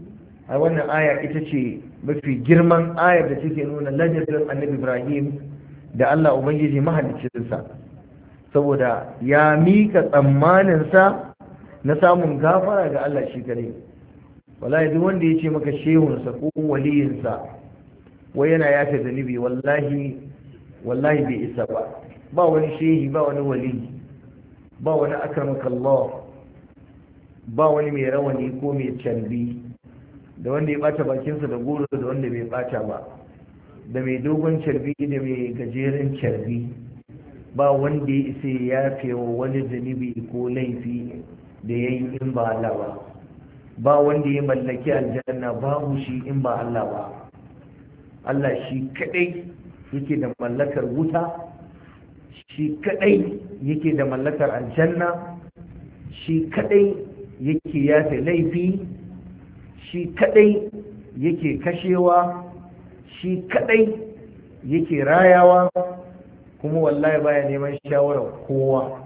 ai wannan aya ita ce mafi girman ayar da take nuna lajabin annabi Ibrahim da Allah Ubangiji mahaliccinsa, saboda ya mika tsammaninsa na samun gafara ga Allah shi kare. Wallahi duk wanda ya ce maka shehunsa ko waliyinsa wai yana yafe zunubi, wallahi wallahi bai isa ba. Ba wani shehi, ba wani wali, ba wani akramakallah, ba wani mai rawani ko mai carbi, da wanda ya bata bakinsa da goro da wanda bai bata ba, da mai dogon carbi da mai gajeren carbi, ba wanda ya isa ya yafe wa wani zunubi ko laifi da ya yi in ba Allah ba. Ba wanda ya mallaki aljanna babu shi in ba Allah ba. Allah shi kadai yake da mallakar wuta, shi kadai yake da mallakar aljanna, shi kadai yake yafe laifi, shi kadai yake kashewa, shi kadai yake rayawa, kuma wallahi baya neman shawarar kowa.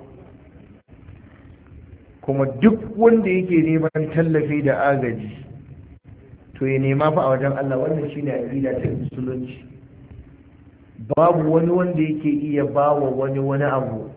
Kuma duk wanda yake neman tallafi da agaji to ya nema fa a wajen Allah. Wannan shine aqida ta musulunci. Babu wani wanda yake iya bawa wani wani abu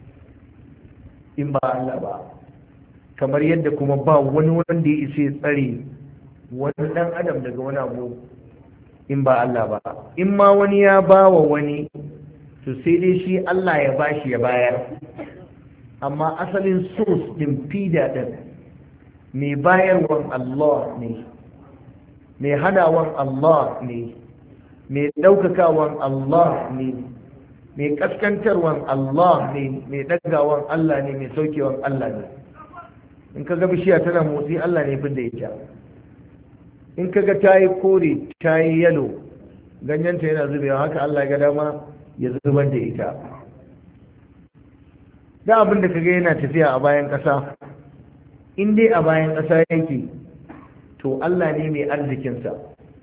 in ba Allah ba, kamar yadda kuma ba wani wanda ya isa ya tsare wani dan adam daga wani abu in ba Allah ba. In ma wani ya bawa wani to sai dai shi Allah ya bashi ya bayar, amma asalin source din fida din mai bayarwan Allah ne, mai hadawan Allah ne, mai daukakawan Allah ne, mai kaskantarwan Allah ne, mai dagawan Allah ne, mai saukewan Allah ne. In kaga bishiya tana motsi, Allah ne fin da ita. In kaga tayi kore tayi yalo, ganyenta yana zubewa, haka Allah ya ga dama ya zubar da ita. Da abin da kaga yana tafiya a bayan ƙasa, in dai a bayan ƙasa yake, to Allah ne mai arzikinsa.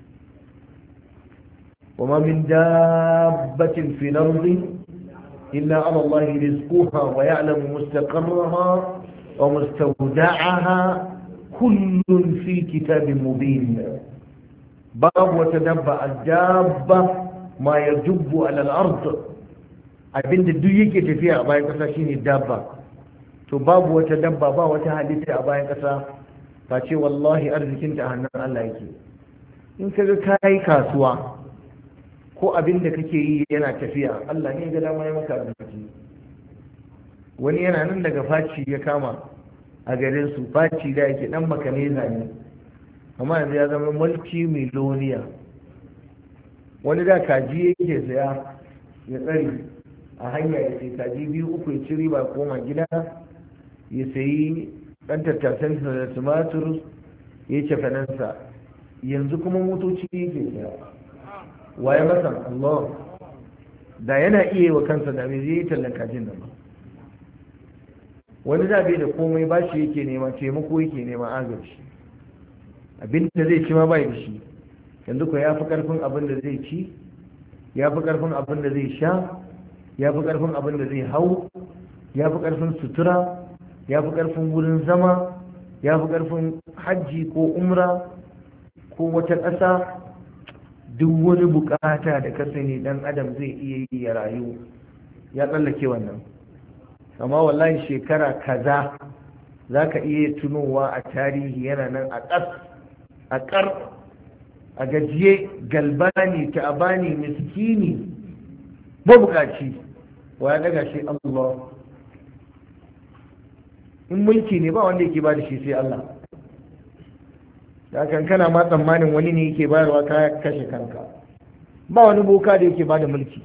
وما من دابة في الأرض إلا على الله رزقها ويعلم مستقرها ومستودعها كل في كتاب مبين. باب وتنبأ الدابة ما يجب على الأرض. abinda duk yake tafiya a bayan ƙasa shine dabba. To babu wata dabba, ba wata halitta a bayan ƙasa ba ce wallahi arzikinta a hannun Allah yake. In kaga kai kasuwa ko abin da kake yi yana tafiya, Allah ne ga dama ya maka arziki. Wani yana nan daga faci ya kama a garin su, faci da yake dan makaneza ne, amma yanzu ya zama mulki miloniya. Wani da kaji yake saya ya tsari a hanya, ya sai kaji biyu uku ya ci riba, koma gida ya sayi dan tattasan da tumatur ya ce fanansa. Yanzu kuma motoci yake saya. Waye masa Allah? Da yana iya wa kansa da mai zai tallan kajin nan ba. Wani da bai da komai ba shi yake nema, taimako yake nema, agaji. Abin da zai ci ma bai da shi. Yanzu ko ya fi karfin abin da zai ci, ya fi karfin abin da zai sha, ya fi karfin abin da zai hau, ya fi karfin sutura, ya fi karfin wurin zama, ya fi karfin hajji ko umra ko wata ƙasa. Duk wani bukata da ka sani dan adam zai iya yi ya rayu, ya tsallake wannan. Amma wallahi shekara kaza za ka iya tunowa a tarihi yana nan a ƙas, a ƙar, a gajiye, galbani, ta'abani, miskini, mabukaci. Wa ya daga shi? Allah. In mulki ne ba wanda yake ba da shi sai Allah. Da kan kana ma tsammanin wani ne yake bayarwa, ka kashe kanka. Ba wani boka da yake bada mulki.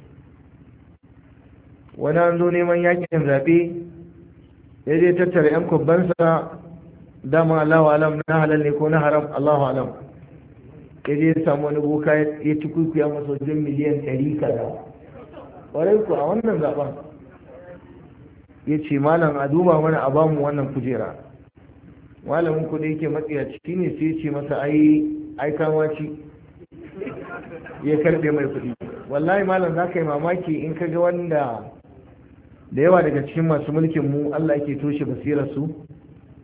Wani an zo neman yakin zaɓe, ya je tattara yan kubbansa, dama Allahu alam na halal ne ko na haram, Allahu alam. Ya je ya samu wani boka ya ci kuikuya masa wajen miliyan ɗari kaza. Ƙwarai ku a wannan zaɓen ya ce malam a duba mana a bamu wannan kujera. Malamin ku da yake matsiyaci ne sai ce masa ai ai kamaci, ya karbe mai kuɗi. Wallahi malam za ka yi mamaki in ka ga wanda da yawa daga cikin masu mulkin mu Allah yake toshe basirar su,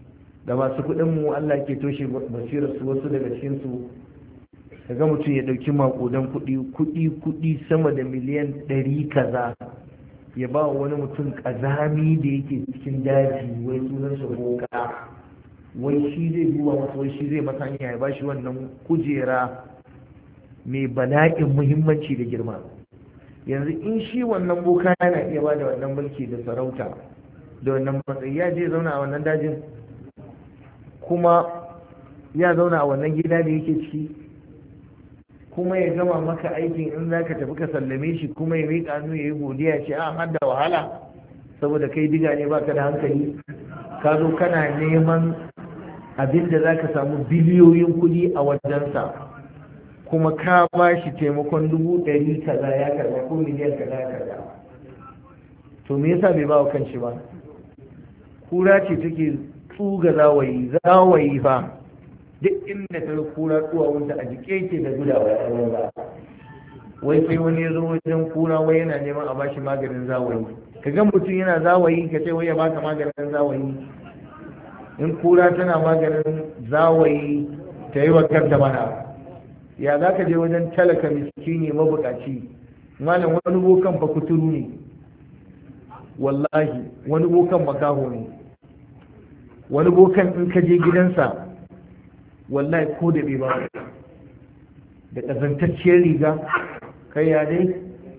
da masu kuɗin mu Allah ke toshe basirar su wasu daga cikin su kaga mutum ya dauki makudan kuɗi kuɗi kuɗi sama da miliyan ɗari kaza ya ba wani mutum kazami da yake cikin daji wai sunan sa boka wai shi zai duba masa wai shi zai masa hanya ya ba shi wannan kujera mai bala'in muhimmanci da girma. Yanzu in shi wannan boka yana iya ba da wannan mulki da sarauta da wannan matsayi, ya je zauna a wannan dajin kuma ya zauna a wannan gida da yake ciki kuma ya gama maka aikin in za ka tafi ka sallame shi kuma ya miƙa hannu ya yi godiya ce a har da wahala saboda kai diga ne baka da hankali ka zo kana neman abin da za ka samu biliyoyin kuɗi a wajensa kuma ka ba shi taimakon dubu ɗari kaza ya karɓa ko miliyan kaza ya karɓa. To me yasa bai ba wa kanshi ba? Kura ce take tsuga zawayi zawayi fa duk inda ta kura tsuwawunta a jike ke da gudawa ya ba. Wai sai wani ya zo wajen kura wai yana neman a bashi maganin zawayi. Ka ga mutum yana zawayi ka ce wai ya baka maganin zawayi. In kura tana maganin zawayi ta yi wa kanta mana. Ya za ka je wajen talaka miskini mabukaci, malam wani bokan fa kuturu ne, wallahi wani bokan makaho ne, wani bokan in ka je gidansa wallahi ko da bai ba da ƙazantacciyar riga kai ya dai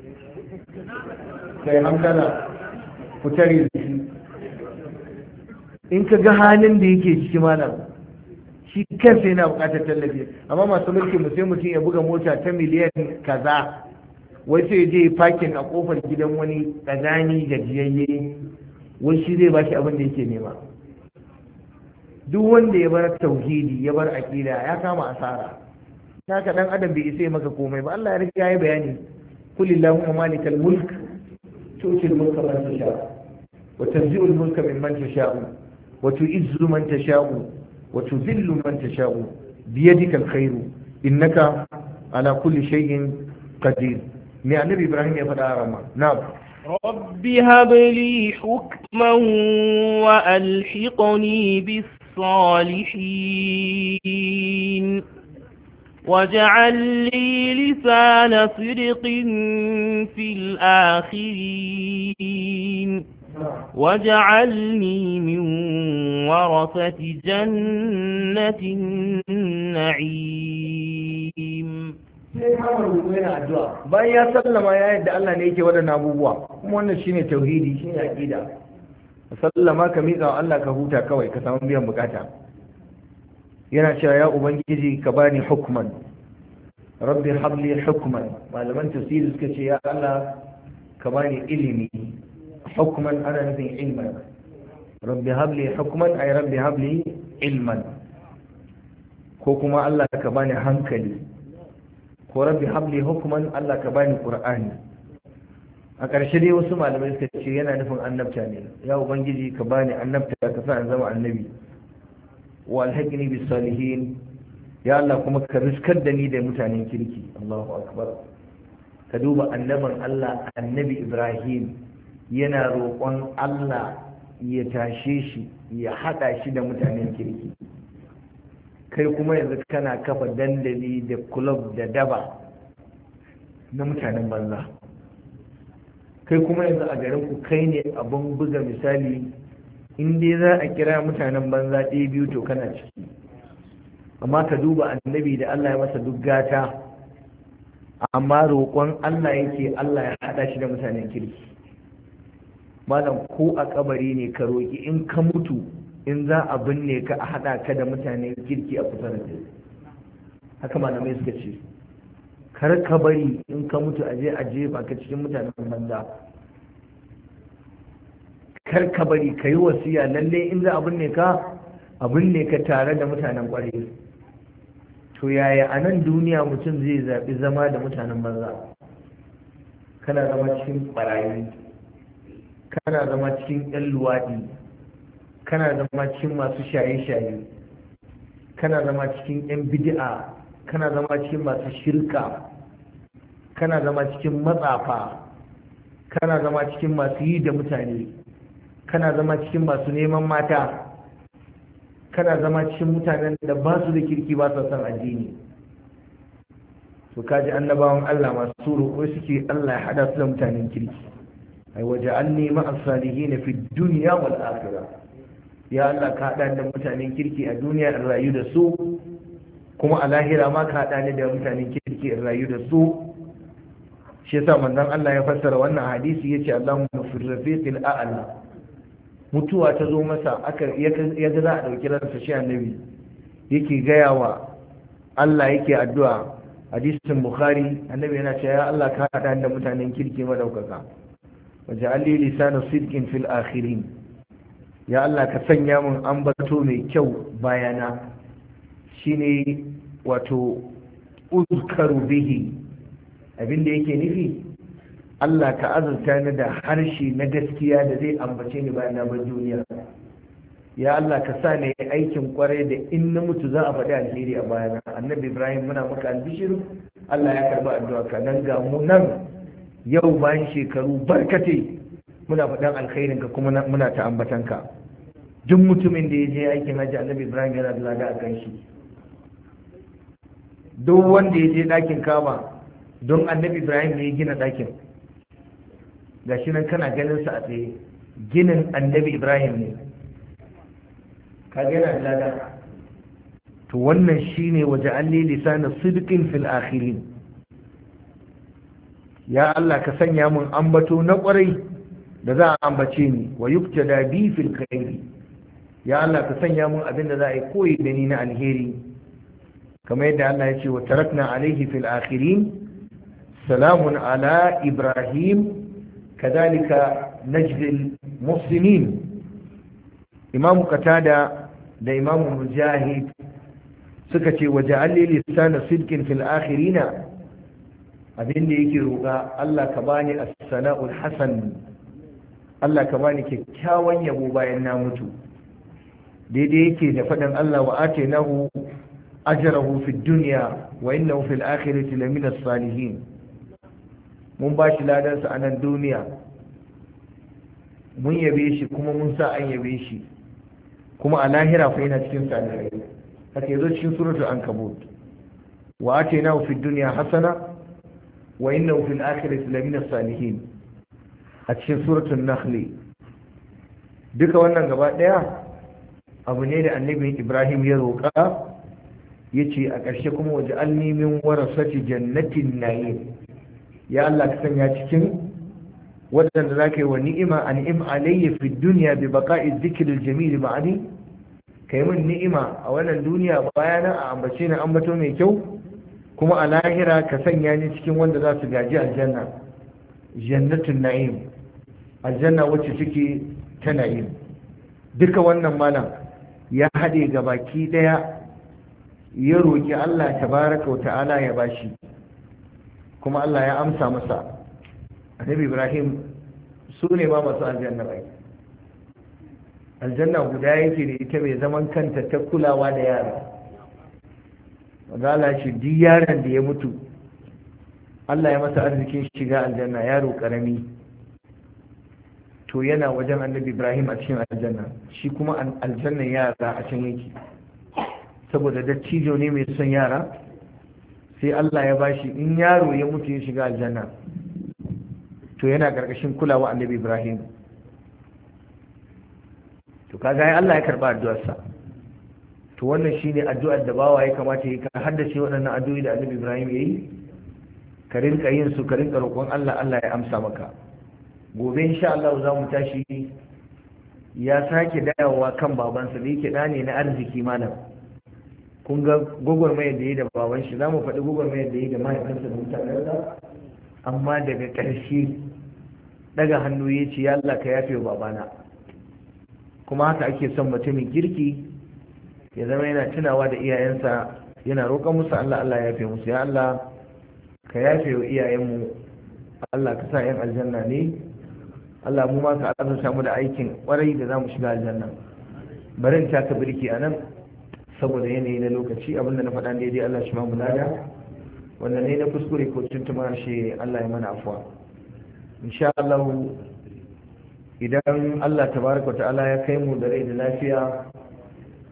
kai hamdala fitare da shi in ka ga halin da yake ciki malam shi kansa yana buƙatar tallafi. Amma masu mulki mu sai mutum ya buga mota ta miliyan kaza wai sai je fakin a kofar gidan wani ƙazani gajiyayye wai shi zai bashi abin da yake nema. Duk wanda ya bar tauhidi ya bar aqida ya kama asara. Haka dan adam bai isa maka komai ba. Allah ya riga ya bayani kulillahumma malikal mulk tu'til mulka man tasha wa tanzi'ul mulka mimman tasha wa tu'izzu man tasha وتذل من تشاء بيدك الخير إنك على كل شيء قدير. من النبي إبراهيم يفعل آرما. نعم. رب هب لي حكما وألحقني بالصالحين واجعل لي لسان صدق في الآخرين واجعلني من ورثة جنة النعيم. bayan ya sallama ya yadda Allah ne yake waɗannan abubuwa kuma wannan shine tauhidi shine aqida. Sallama ka miƙa wa Allah ka huta kawai ka samu biyan bukata. Yana cewa ya ubangiji ka bani hukman, rabbi habli hukman. Malaman tafsiri suka ce ya Allah ka bani ilimi. حكما أنا نبي علما ربي هب لي حكما أي ربي هب لي علما كوكما الله كباني هنكلي ko rabbi habli hukman Allah ka bani qur'ani. A ƙarshe dai wasu malamai suka ce yana nufin annabta ne. Ya ubangiji ka bani annabta ka sa in zama annabi wa alhaqni bis salihin. Ya Allah kuma ka riskar da ni da mutanen kirki. Allahu akbar. Ka duba annaban Allah annabi Ibrahim yana roƙon Allah ya tashe shi ya haɗa shi da mutanen kirki. Kai kuma yanzu kana kafa dandali da club da daba na mutanen banza. Kai kuma yanzu a garin ku kai ne abin buga misali, in dai za a kira mutanen banza ɗaya biyu to kana ciki. Amma ka duba annabi da Allah ya masa duk gata, amma roƙon Allah yake Allah ya haɗa shi da mutanen kirki. Malam ko a kabari ne ka roƙi in ka mutu in za a binne ka a haɗa ka da mutanen kirki a kusa da kai. Haka malamai suka ce kar ka bari in ka mutu a je a jefa ka cikin mutanen banza. Kar ka bari ka yi wasiya lalle in za a binne ka a binne ka tare da mutanen ƙwarai. To yaya a nan duniya mutum zai zaɓi zama da mutanen banza? Kana zama cikin ɓarayi, kana zama cikin ƴan luwaɗi, kana zama cikin masu shaye-shaye, kana zama cikin ƴan bid'a, kana zama cikin masu shirka, kana zama cikin matsafa, kana zama cikin masu yi da mutane, kana zama cikin masu neman mata. kana zama cikin mutanen da ba su da kirki ba su san addini. to kaji annabawan Allah masu roƙo suke Allah ya hada su da mutanen kirki. ai waja'alni ma'as salihin fi dunya wal akhirah, ya Allah ka hada da mutanen kirki a duniya in rayu da su, kuma a lahira ma ka hada ni da mutanen kirki in rayu da su. shi yasa manzon Allah ya fassara wannan hadisi yace Allahumma fir rafiqil a'la. mutuwa ta zo masa aka ya ga za a dauki ransa, shi annabi yake gaya wa Allah, yake addu'a. hadisin Bukhari, annabi yana cewa ya Allah ka hada da mutanen kirki madaukaka, waj'al li lisana sidqin fil akhirin, ya Allah ka sanya mun ambato mai kyau bayana, shine wato uzkaru bihi. abinda yake nufi Allah ka azurta ni da harshe na gaskiya da zai ambace ni bayan na bar duniya. ya Allah ka sa ni aikin kwarai da in na mutu za a faɗi alheri a bayana. annabi Ibrahim muna maka albishir, Allah ya karba addu'a ka. nan ga mu nan yau bayan shekaru barkate muna faɗan alkhairin ka kuma muna ta ambatan ka. duk mutumin da ya je aikin hajji annabi Ibrahim yana da lada a kan shi. duk wanda ya je ɗakin Kaaba, don annabi Ibrahim ne ya gina ɗakin, gashi nan kana ganin sa a tsaye, ginin annabi Ibrahim ne, ka gina lada. to wannan shine waja'alni lisana sidqin fil akhirin, ya Allah ka sanya mun ambato na kwarai da za a ambace ni, wa yuktada bi fil khairi, ya Allah ka sanya mun abin da za a yi koyi da ni na alheri, kamar yadda Allah ya ce wa tarakna alaihi fil akhirin salamun ala ibrahim kadhalika najzil muhsinin. Imam Qatada da Imam Mujahid suka ce waja'al li lisana sidqin fil akhirina, abinda yake roƙa Allah ka bani as-sana'ul hasan, Allah ka bani kyakkyawan yabo bayan na mutu, daidai yake da faɗin Allah wa atainahu ajrahu fid dunya wa innahu fil akhirati lamina salihin. mun ba shi ladansa a nan duniya, mun yabe shi kuma mun sa an yabe shi, kuma a lahira fa yana cikin salihai. haka yazo cikin suratul ankabut, wa atainahu fid dunya hasana wa innahu fil akhirati lamina salihin, a cikin suratul nahl. duka wannan gaba daya abu ne da annabi Ibrahim ya roƙa, yace a ƙarshe kuma waj'alni min warasati jannatin na'im, ya Allah ka sanya cikin waɗanda za ka yi wa ni'ima a ni'im alayya fi duniya bi baqa'i dhikril jamil ba'di, kai min ni'ima a wannan duniya bayana a ambace ni ambato mai kyau, kuma a lahira ka sanya ni cikin wanda za su gaji aljanna, jannatun na'im, aljanna wacce take ta na'im. duka wannan malam ya haɗe ga baki ɗaya, ya roƙi Allah tabaraka wa ta'ala ya bashi, kuma Allah ya amsa masa. annabi Ibrahim su ne ma masu aljanna bai, aljanna guda yake da ita mai zaman kanta ta kulawa da yara. wanda shi duk yaron da ya mutu Allah ya masa arzikin shiga aljanna, yaro karami, to yana wajen annabi Ibrahim a cikin aljanna, shi kuma aljanna yara a can yake, saboda dattijo ne mai son yara. sai Allah ya bashi in yaro ya mutu ya shiga aljanna, to yana karkashin kulawa annabi Ibrahim. to kaga ai Allah ya karba addu'arsa. to wannan shine addu'ar da bawa ya kamata yi, ka haddace waɗannan addu'o'i da annabi Ibrahim yayi, ka rinka yin su, ka rinka roƙon Allah, Allah ya amsa maka. gobe insha Allah za mu tashi, ya sake dawowa kan babansa da yake da ne na arziki malam. kun ga gwagwarmayar da yi da baban shi, za mu faɗi gwagwarmayar da yi da mahaifinsa da mutanensa, amma daga ƙarshe daga hannu ya ce ya Allah ka yafe wa babana. kuma haka ake son mutumin kirki ya zama yana tunawa da iyayensa, yana roƙon musu Allah, Allah ya yafe musu. ya Allah ka yafe wa iyayenmu, Allah ka sa yan aljanna ne, Allah mu ma ka azurta mu da aikin ƙwarai da za mu shiga aljanna. bari in taka birki a nan saboda yanayi na lokaci. abinda na faɗa daidai Allah shi ma mu lada, wannan ne na kuskure ko tuntuma shi Allah ya mana afwa. insha Allah idan Allah tabaraka ta'ala ya kai mu da rai da lafiya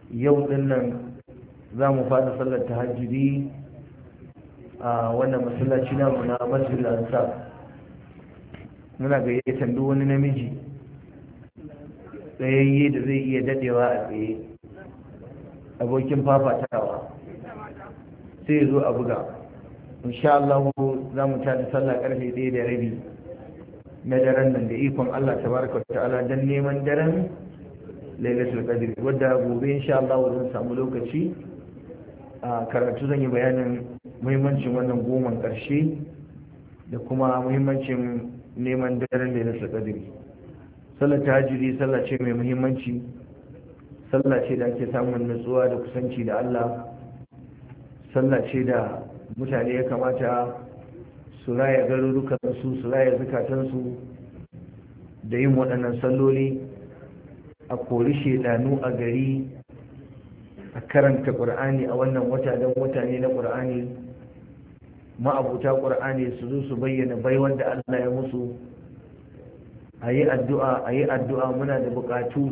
yau din nan za mu fara sallar tahajjudi a wannan masallaci namu na masjid al-ansar. Muna gayyatar duk wani namiji tsayayye da zai iya dadewa a tsaye, abokin fafatawa, sai ya zo a buga. insha Allah za mu tada sallah karfe ɗaya da rabi na daren nan da ikon Allah tabaraka wa ta'ala dan neman daren lailatul qadr, wadda gobe insha Allah zan samu lokaci a karatu zan yi bayanin muhimmancin wannan goman karshe da kuma muhimmancin neman daren lailatul qadr. Sallar tahajjudi sallah ce mai muhimmanci, sallah ce da ake samun nutsuwa da kusanci da Allah, sallah ce da mutane ya kamata su raya garurukansu, su raya zukatansu da yin waɗannan salloli, a kori shedanu a gari, a karanta ƙur'ani a wannan wata don wata ne na ƙur'ani, ma'abuta ƙur'ani su zo su bayyana baiwar da Allah ya musu, a yi addu'a a yi addu'a. Muna da buƙatu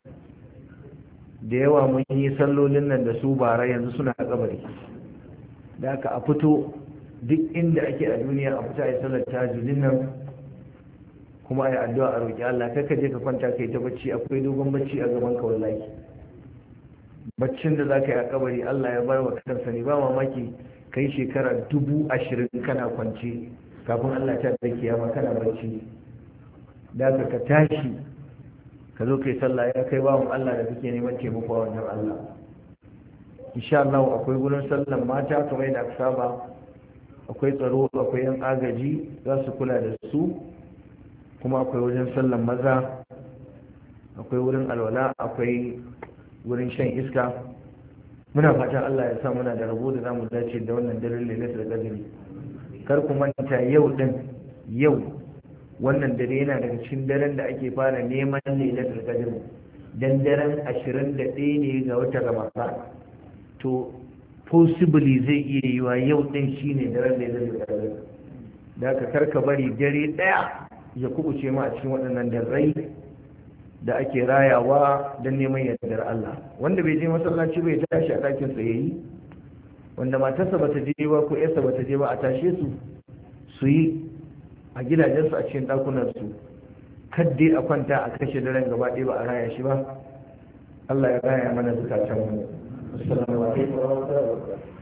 da yawa, mun yi sallolin nan da su bara, yanzu suna a kabari, da aka a fito duk inda ake a duniya a fita a yi sallar tahajjudin nan, kuma a yi addu'a a roƙi Allah. Kai ka je ka kwanta kai ta bacci, akwai dogon bacci a gaban ka wallahi. Baccin da za ka yi a kabari Allah ya bar wa kansa ne, ba mamaki kai shekara dubu ashirin kana kwance kafin Allah ta da kiyama kana bacci. Da aka ka tashi ka zo kai sallah, ya kai bawan Allah da kake neman taimako a wannan Allah. insha Allah akwai gurin sallan mata kamar yadda aka saba, akwai tsaro, akwai yan agaji za su kula da su, kuma akwai wajen sallan maza, akwai wurin alwala, akwai wurin shan iska. Muna fatan Allah ya sa muna da rabo da zamu dace da wannan daren lailatul qadr. Kar ku manta yau din yau wannan dare yana daga cikin daren da ake fara neman lailatul qadr, dan daren ashirin da ɗaya ne ga watan Ramadan. To possibly zai iya yiwa yau din shine daren da zai tsare, da ka karka bari dare daya ya kubuce ma a cikin waɗannan darrai da ake rayawa don neman yardar Allah. Wanda bai je masallaci bai tashi a ɗakin sa yayi, wanda matarsa bata je ba ko yarsa bata je ba a tashe su su yi a gidajensu a cikin ɗakunan su, kadde a kwanta a kashe daren gaba ɗaya ba a raya shi ba. Allah ya raya mana zukatan mu. Assalamu alaikum wa rahmatullahi wa barakatuh.